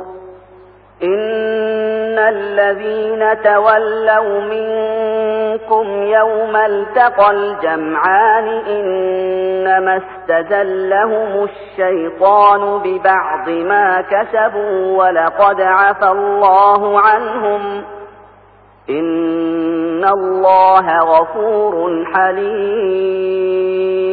إن الذين تولوا منكم يوم التقى الجمعان إنما استزلهم الشيطان ببعض ما كسبوا ولقد عفى الله عنهم إن الله غفور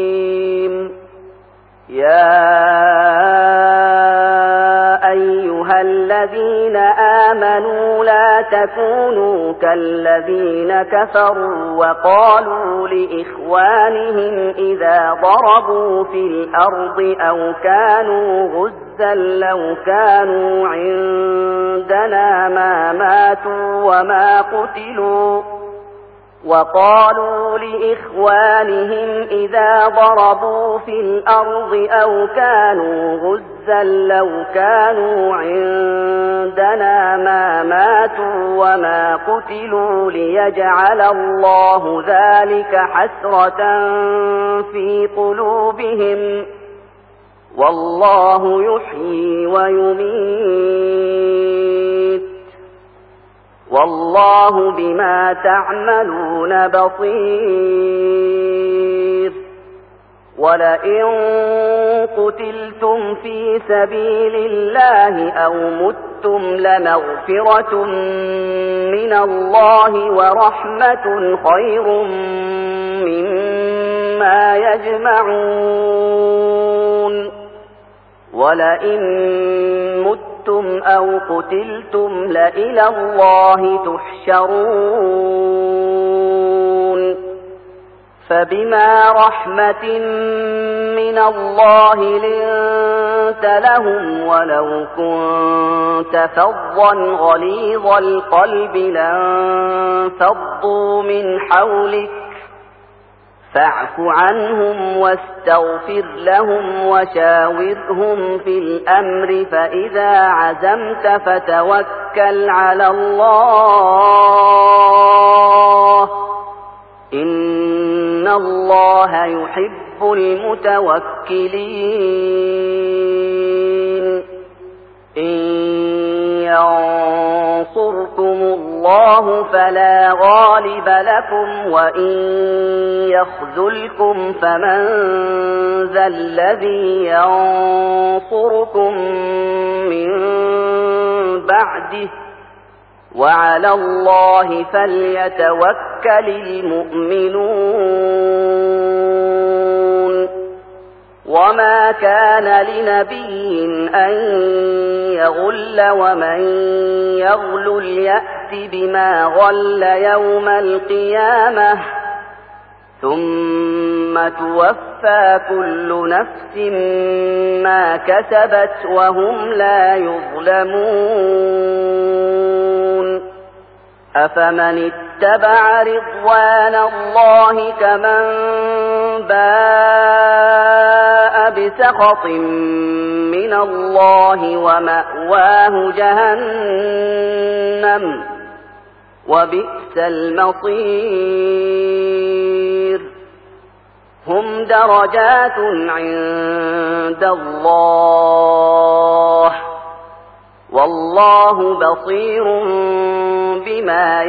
حليم يا أيها أيها الذين آمنوا لا تكونوا كالذين كفروا وقالوا لإخوانهم إذا ضربوا في الأرض أو كانوا غزا لو كانوا عندنا ما ماتوا وما قتلوا وقالوا لإخوانهم إذا ضربوا في الأرض أو كانوا غزا لو كانوا عندنا ما ماتوا وما قتلوا ليجعل الله ذلك حسرة في قلوبهم والله يحيي ويميت والله بما تعملون بصير ولئن قتلتم في سبيل الله أو متم لمغفرة من الله ورحمة خير مما يجمعون ولئن متم أو قتلتم لإلى الله تحشرون فبما رحمة من الله لنت لهم ولو كنت فظا غليظ القلب لانفضوا من حولك فاعف عنهم واستغفر لهم وشاورهم في الأمر فإذا عزمت فتوكل على الله إن الله يحب المتوكلين إن ينصركم الله فلا غالب لكم وإن يخذلكم فمن ذا الذي ينصركم من بعده وعلى الله فليتوكل المؤمنون وما كان لنبي أن يغل ومن يغل يأت بما غل يوم القيامة ثم توفى كل نفس ما كسبت وهم لا يظلمون أفمن اتبع رضوان الله كمن باء بسخط من الله ومأواه جهنم وبئس المصير هم درجات عند الله والله بصير بما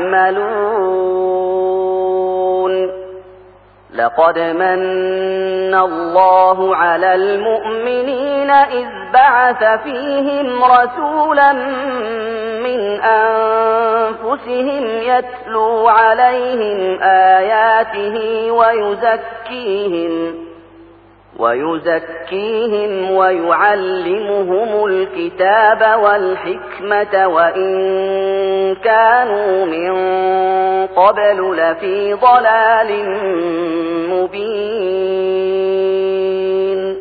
يعملون لقد من الله على المؤمنين إذ بعث فيهم رسولا من أنفسهم يتلو عليهم آياته ويزكيهم ويعلمهم الكتاب والحكمة وإن كانوا من قبل لفي ضلال مبين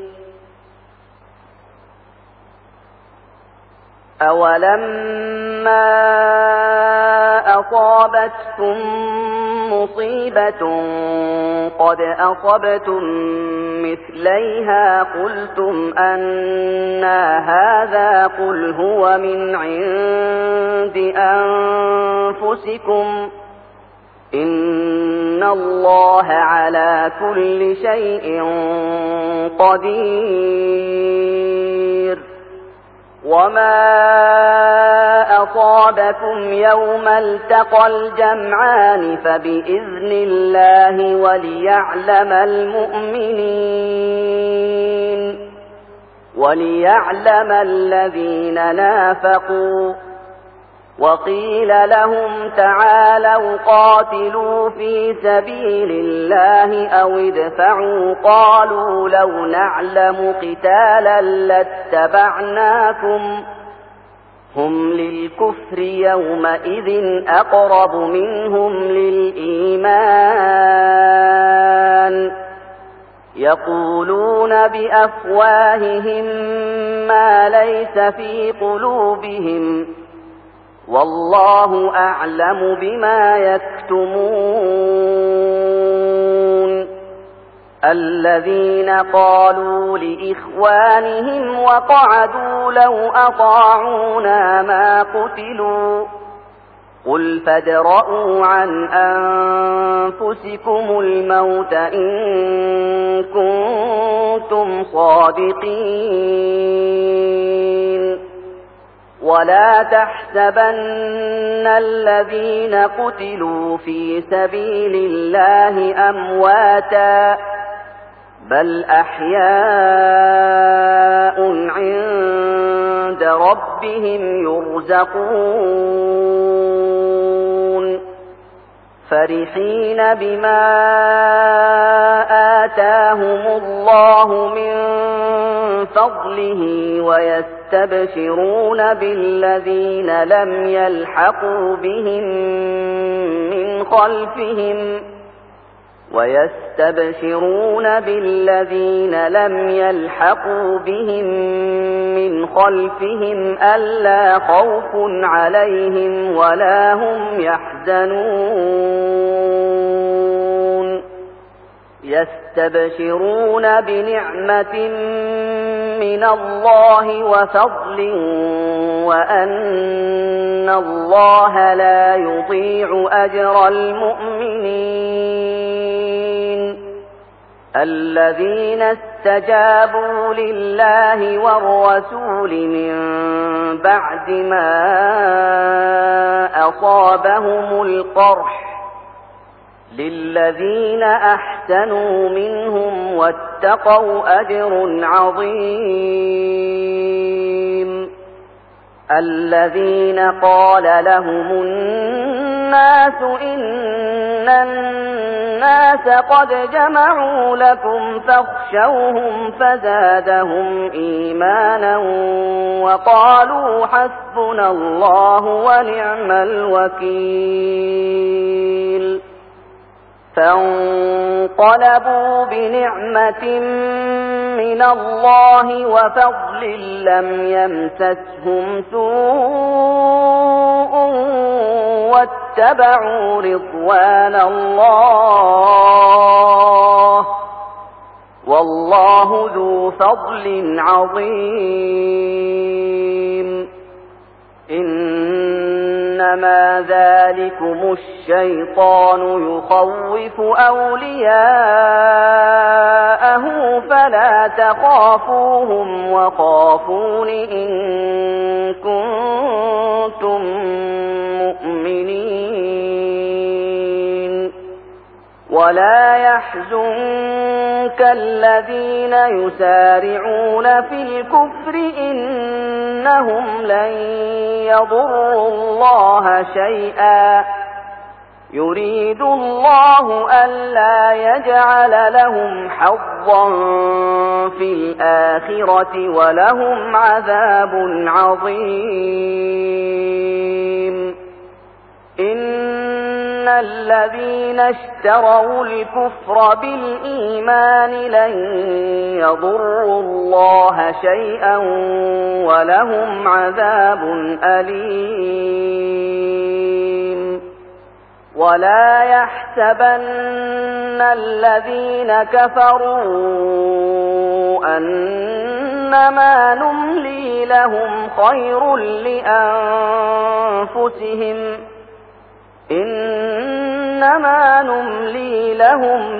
أولما أصابتكم مصيبة قد أصبتم مثليها قلتم أنى هذا قل هو من عند أنفسكم إن الله على كل شيء قدير وما أصابكم يوم التقى الجمعان فبإذن الله وليعلم الذين نافقوا وقيل لهم تعالوا قاتلوا في سبيل الله أو ادفعوا قالوا لو نعلم قتالا لاتبعناكم هم للكفر يومئذ أقرب منهم للإيمان يقولون بأفواههم ما ليس في قلوبهم والله أعلم بما يكتمون الذين قالوا لإخوانهم وقعدوا لو أطاعونا ما قتلوا قل فادرءوا عن أنفسكم الموت إن كنتم صادقين ولا تحسبن الذين قتلوا في سبيل الله أمواتا بل أحياء عند ربهم يرزقون فرحين بما آتاهم الله من فضله ويستبشرون بالذين لم يلحقوا بهم من خلفهم ألا خوف عليهم ولا هم يحزنون يستبشرون بنعمة من الله وفضل وأن الله لا يضيع أجر المؤمنين الذين استجابوا لله والرسول من بعد ما أصابهم القرح للذين أحسنوا منهم واتقوا أجر عظيم الذين قال لهم الناس إن الناس قد جمعوا لكم فاخشوهم فزادهم إيمانا وقالوا حسبنا الله ونعم الوكيل فانقلبوا بنعمة من الله وفضل لم يمسسهم سوء واتبعوا رضوان الله والله ذو فضل عظيم إنما ذلكم الشيطان يخوف أولياءه فلا تخافوهم وخافون إن كنتم مؤمنين ولا يحزنك الذين يسارعون في الكفر إنهم لن يضروا الله شيئا يريد الله ألا يجعل لهم حظا في الآخرة ولهم عذاب عظيم إن الذين اشتروا الكفر بالإيمان لن يضروا الله شيئا ولهم عذاب أليم ولا يحسبن الذين كفروا أنما نملي لهم خير لأنفسهم إنما نملي لهم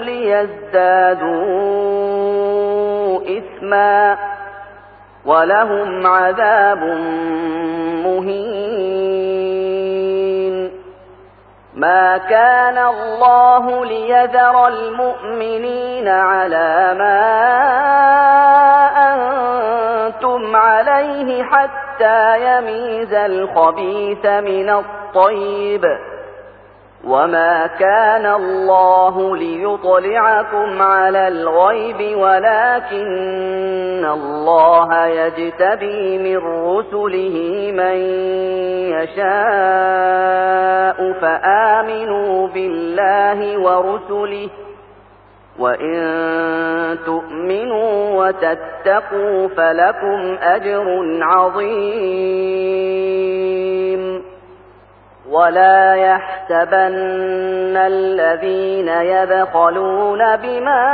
ليزدادوا إثما ولهم عذاب مهين ما كان الله ليذر المؤمنين على ما أنتم عليه حتى يميز الخبيث من الطيب وما كان الله ليطلعكم على الغيب ولكن الله يجتبي من رسله من يشاء فآمنوا بالله ورسله وإن تؤمنوا وتتقوا فلكم أجر عظيم ولا يحسبن الذين يبخلون بما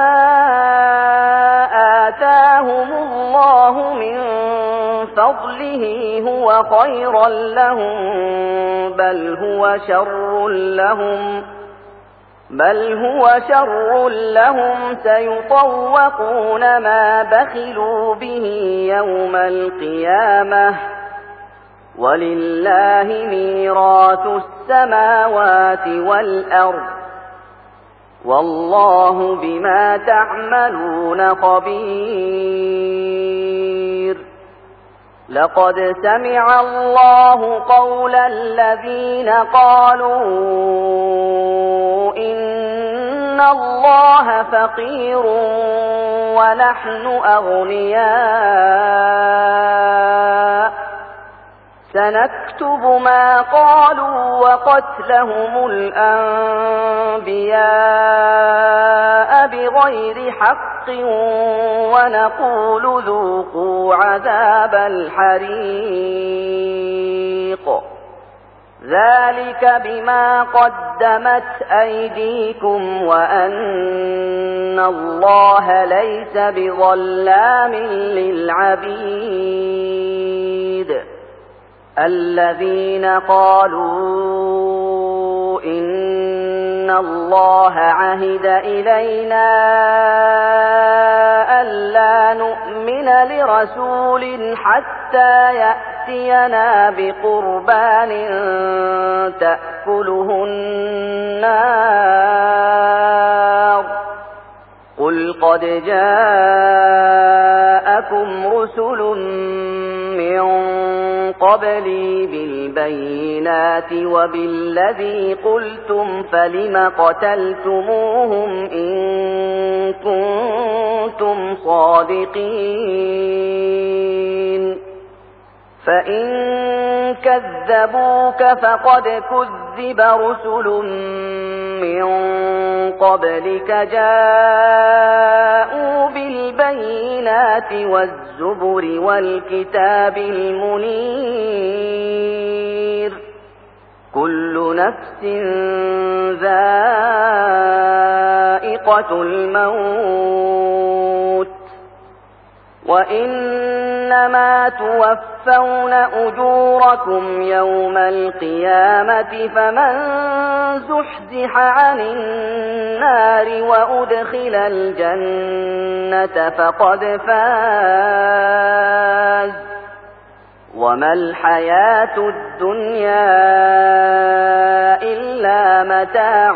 آتاهم الله من فضله هو خيرا لهم بل هو شر لهم سيطوقون ما بخلوا به يوم القيامة ولله ميراث السماوات والأرض والله بما تعملون خبير لقد سمع الله قول الذين قالوا إن الله فقير ونحن أغنياء سنكتب ما قالوا وقتلهم الأنبياء بغير حق ونقول ذوقوا عذاب الحريق ذلك بما قدمت أيديكم وأن الله ليس بظلام للعبيد الذين قالوا إن الله عهد إلينا ألا نؤمن لرسول حتى يأتينا بقربان تأكله النار قل قد جاءكم رسل من قبلي بالبينات وبالذي قلتم فلم قتلتموهم إن كنتم صادقين فإن كذبوك فقد كذب رسل من قبلك جاءوا بالبينات والزبر والكتاب المنير كل نفس ذائقة الموت وإنما توفون أجوركم يوم القيامة فمن زحزح عن النار وأدخل الجنة فقد فاز وما الحياة الدنيا إلا متاع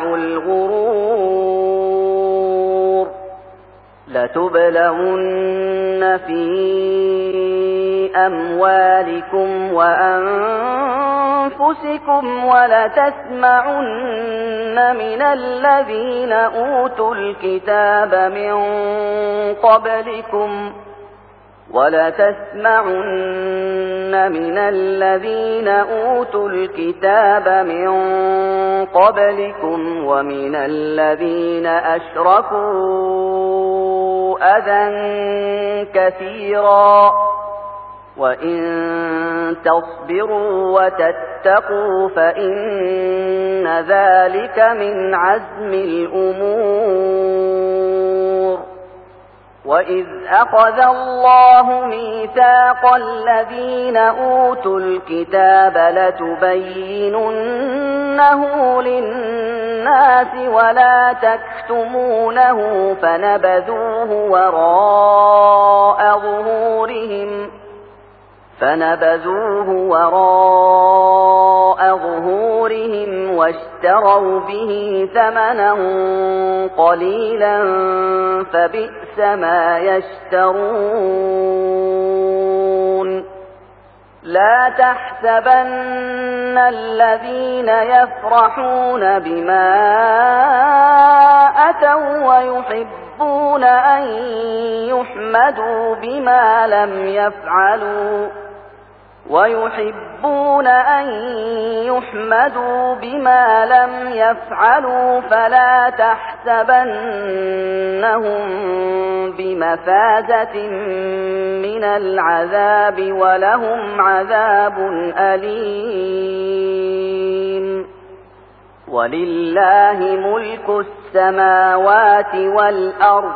الغرور لتبلغن في أموالكم وأنفسكم ولتسمعن من الذين أوتوا الكتاب من قبلكم ومن الذين أشركوا أذى كثيرا وإن تصبروا وتتقوا فإن ذلك من عزم الأمور وإذ أخذ الله ميثاق الذين أوتوا الكتاب لتبيننه للناس ولا تكتمونه فنبذوه وراء ظهورهم واشتروا به ثمنا قليلا فبئس ما يشترون لا تحسبن الذين يفرحون بما أتوا ويحبون أن يحمدوا بما لم يفعلوا فلا تحسبنهم بمفازة من العذاب ولهم عذاب أليم ولله ملك السماوات والأرض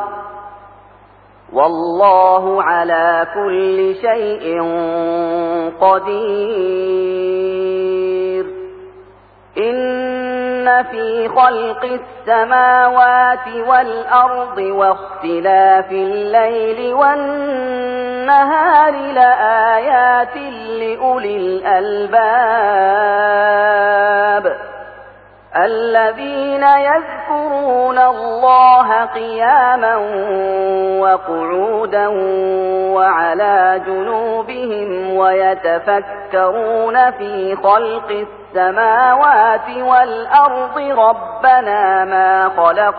والله على كل شيء قدير إن في خلق السماوات والأرض واختلاف الليل والنهار لآيات لأولي الألباب الذين يذكرون الله قياما وقعودا وعلى جنوبهم ويتفكرون في خلق السماوات والأرض ربنا ما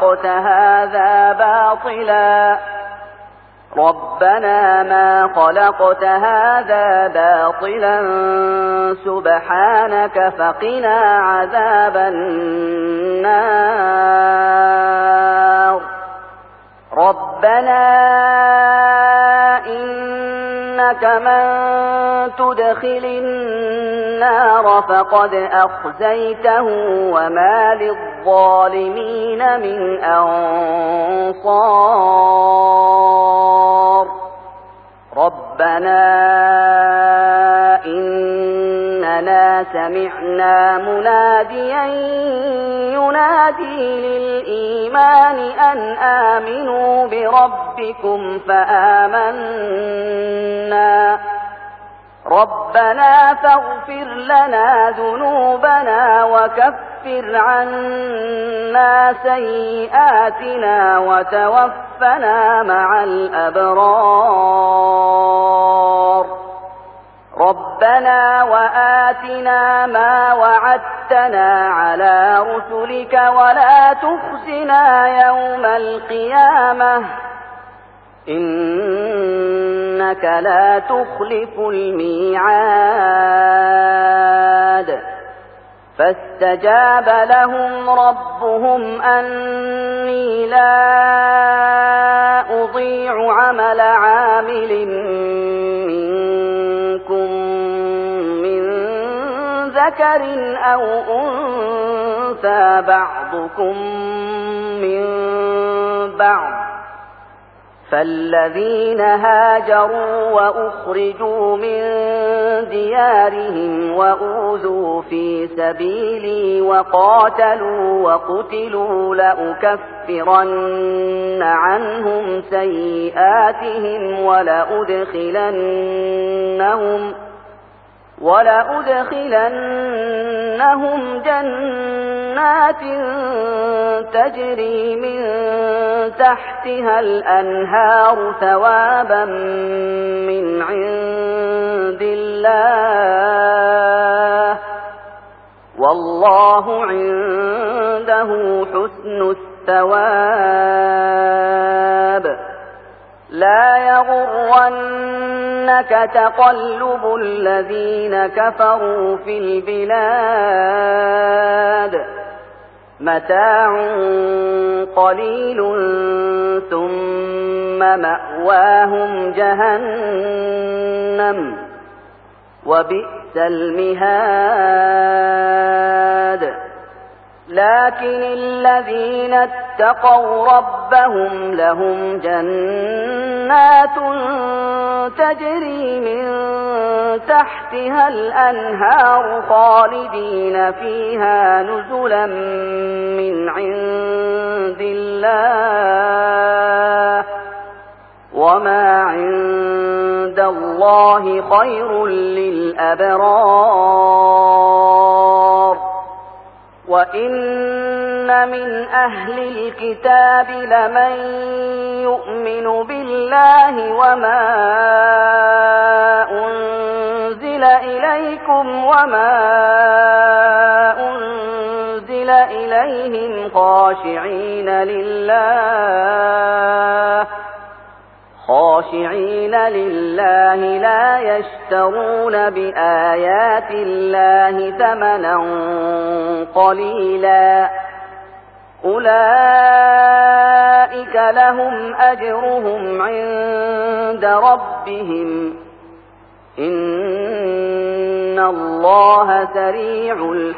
خلقت هذا باطلا سبحانك فقنا عذاب النار ربنا إنك من تدخل النار فقد أخزيته وما للظالمين من أنصار ربنا إننا سمعنا مناديا ينادي للإيمان أن آمنوا بربكم فآمنا ربنا فاغفر لنا ذنوبنا وكفر عنا سيئاتنا وتوفنا مع الأبرار ربنا وآتنا ما وعدتنا على رسلك ولا تخزنا يوم القيامة إنك لا تخلف الميعاد فاستجاب لهم ربهم أني لا أضيع عمل عامل منكم من ذكر أو أنثى بعضكم من بعض فالذين هاجروا وأخرجوا من ديارهم وأوذوا في سبيلي وقاتلوا وقتلوا لأكفرن عنهم سيئاتهم ولأدخلنهم جنات تجري من تحتها الأنهار ثوابا من عند الله والله عنده حسن الثواب لا يغرنك تقلب الذين كفروا في البلاد متاع قليل ثم مأواهم جهنم وبئس المهاد لكن الذين اتقوا ربهم لهم جنات تجري من تحتها الأنهار خالدين فيها نزلا من عند الله وما عند الله خير للأبرار وإن من أهل الكتاب لمن يؤمن بالله وما أنزل أنزل إليكم وما أنزل إليهم خاشعين لله لا يشترون بآيات الله ثمنا قليلا أولئك لهم أجرهم عند ربهم إن الله سريع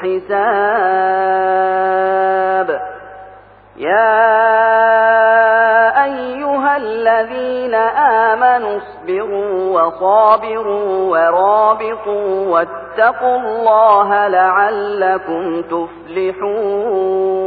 الحساب يا أيها الذين آمنوا اصبروا وصابروا ورابطوا واتقوا الله لعلكم تفلحون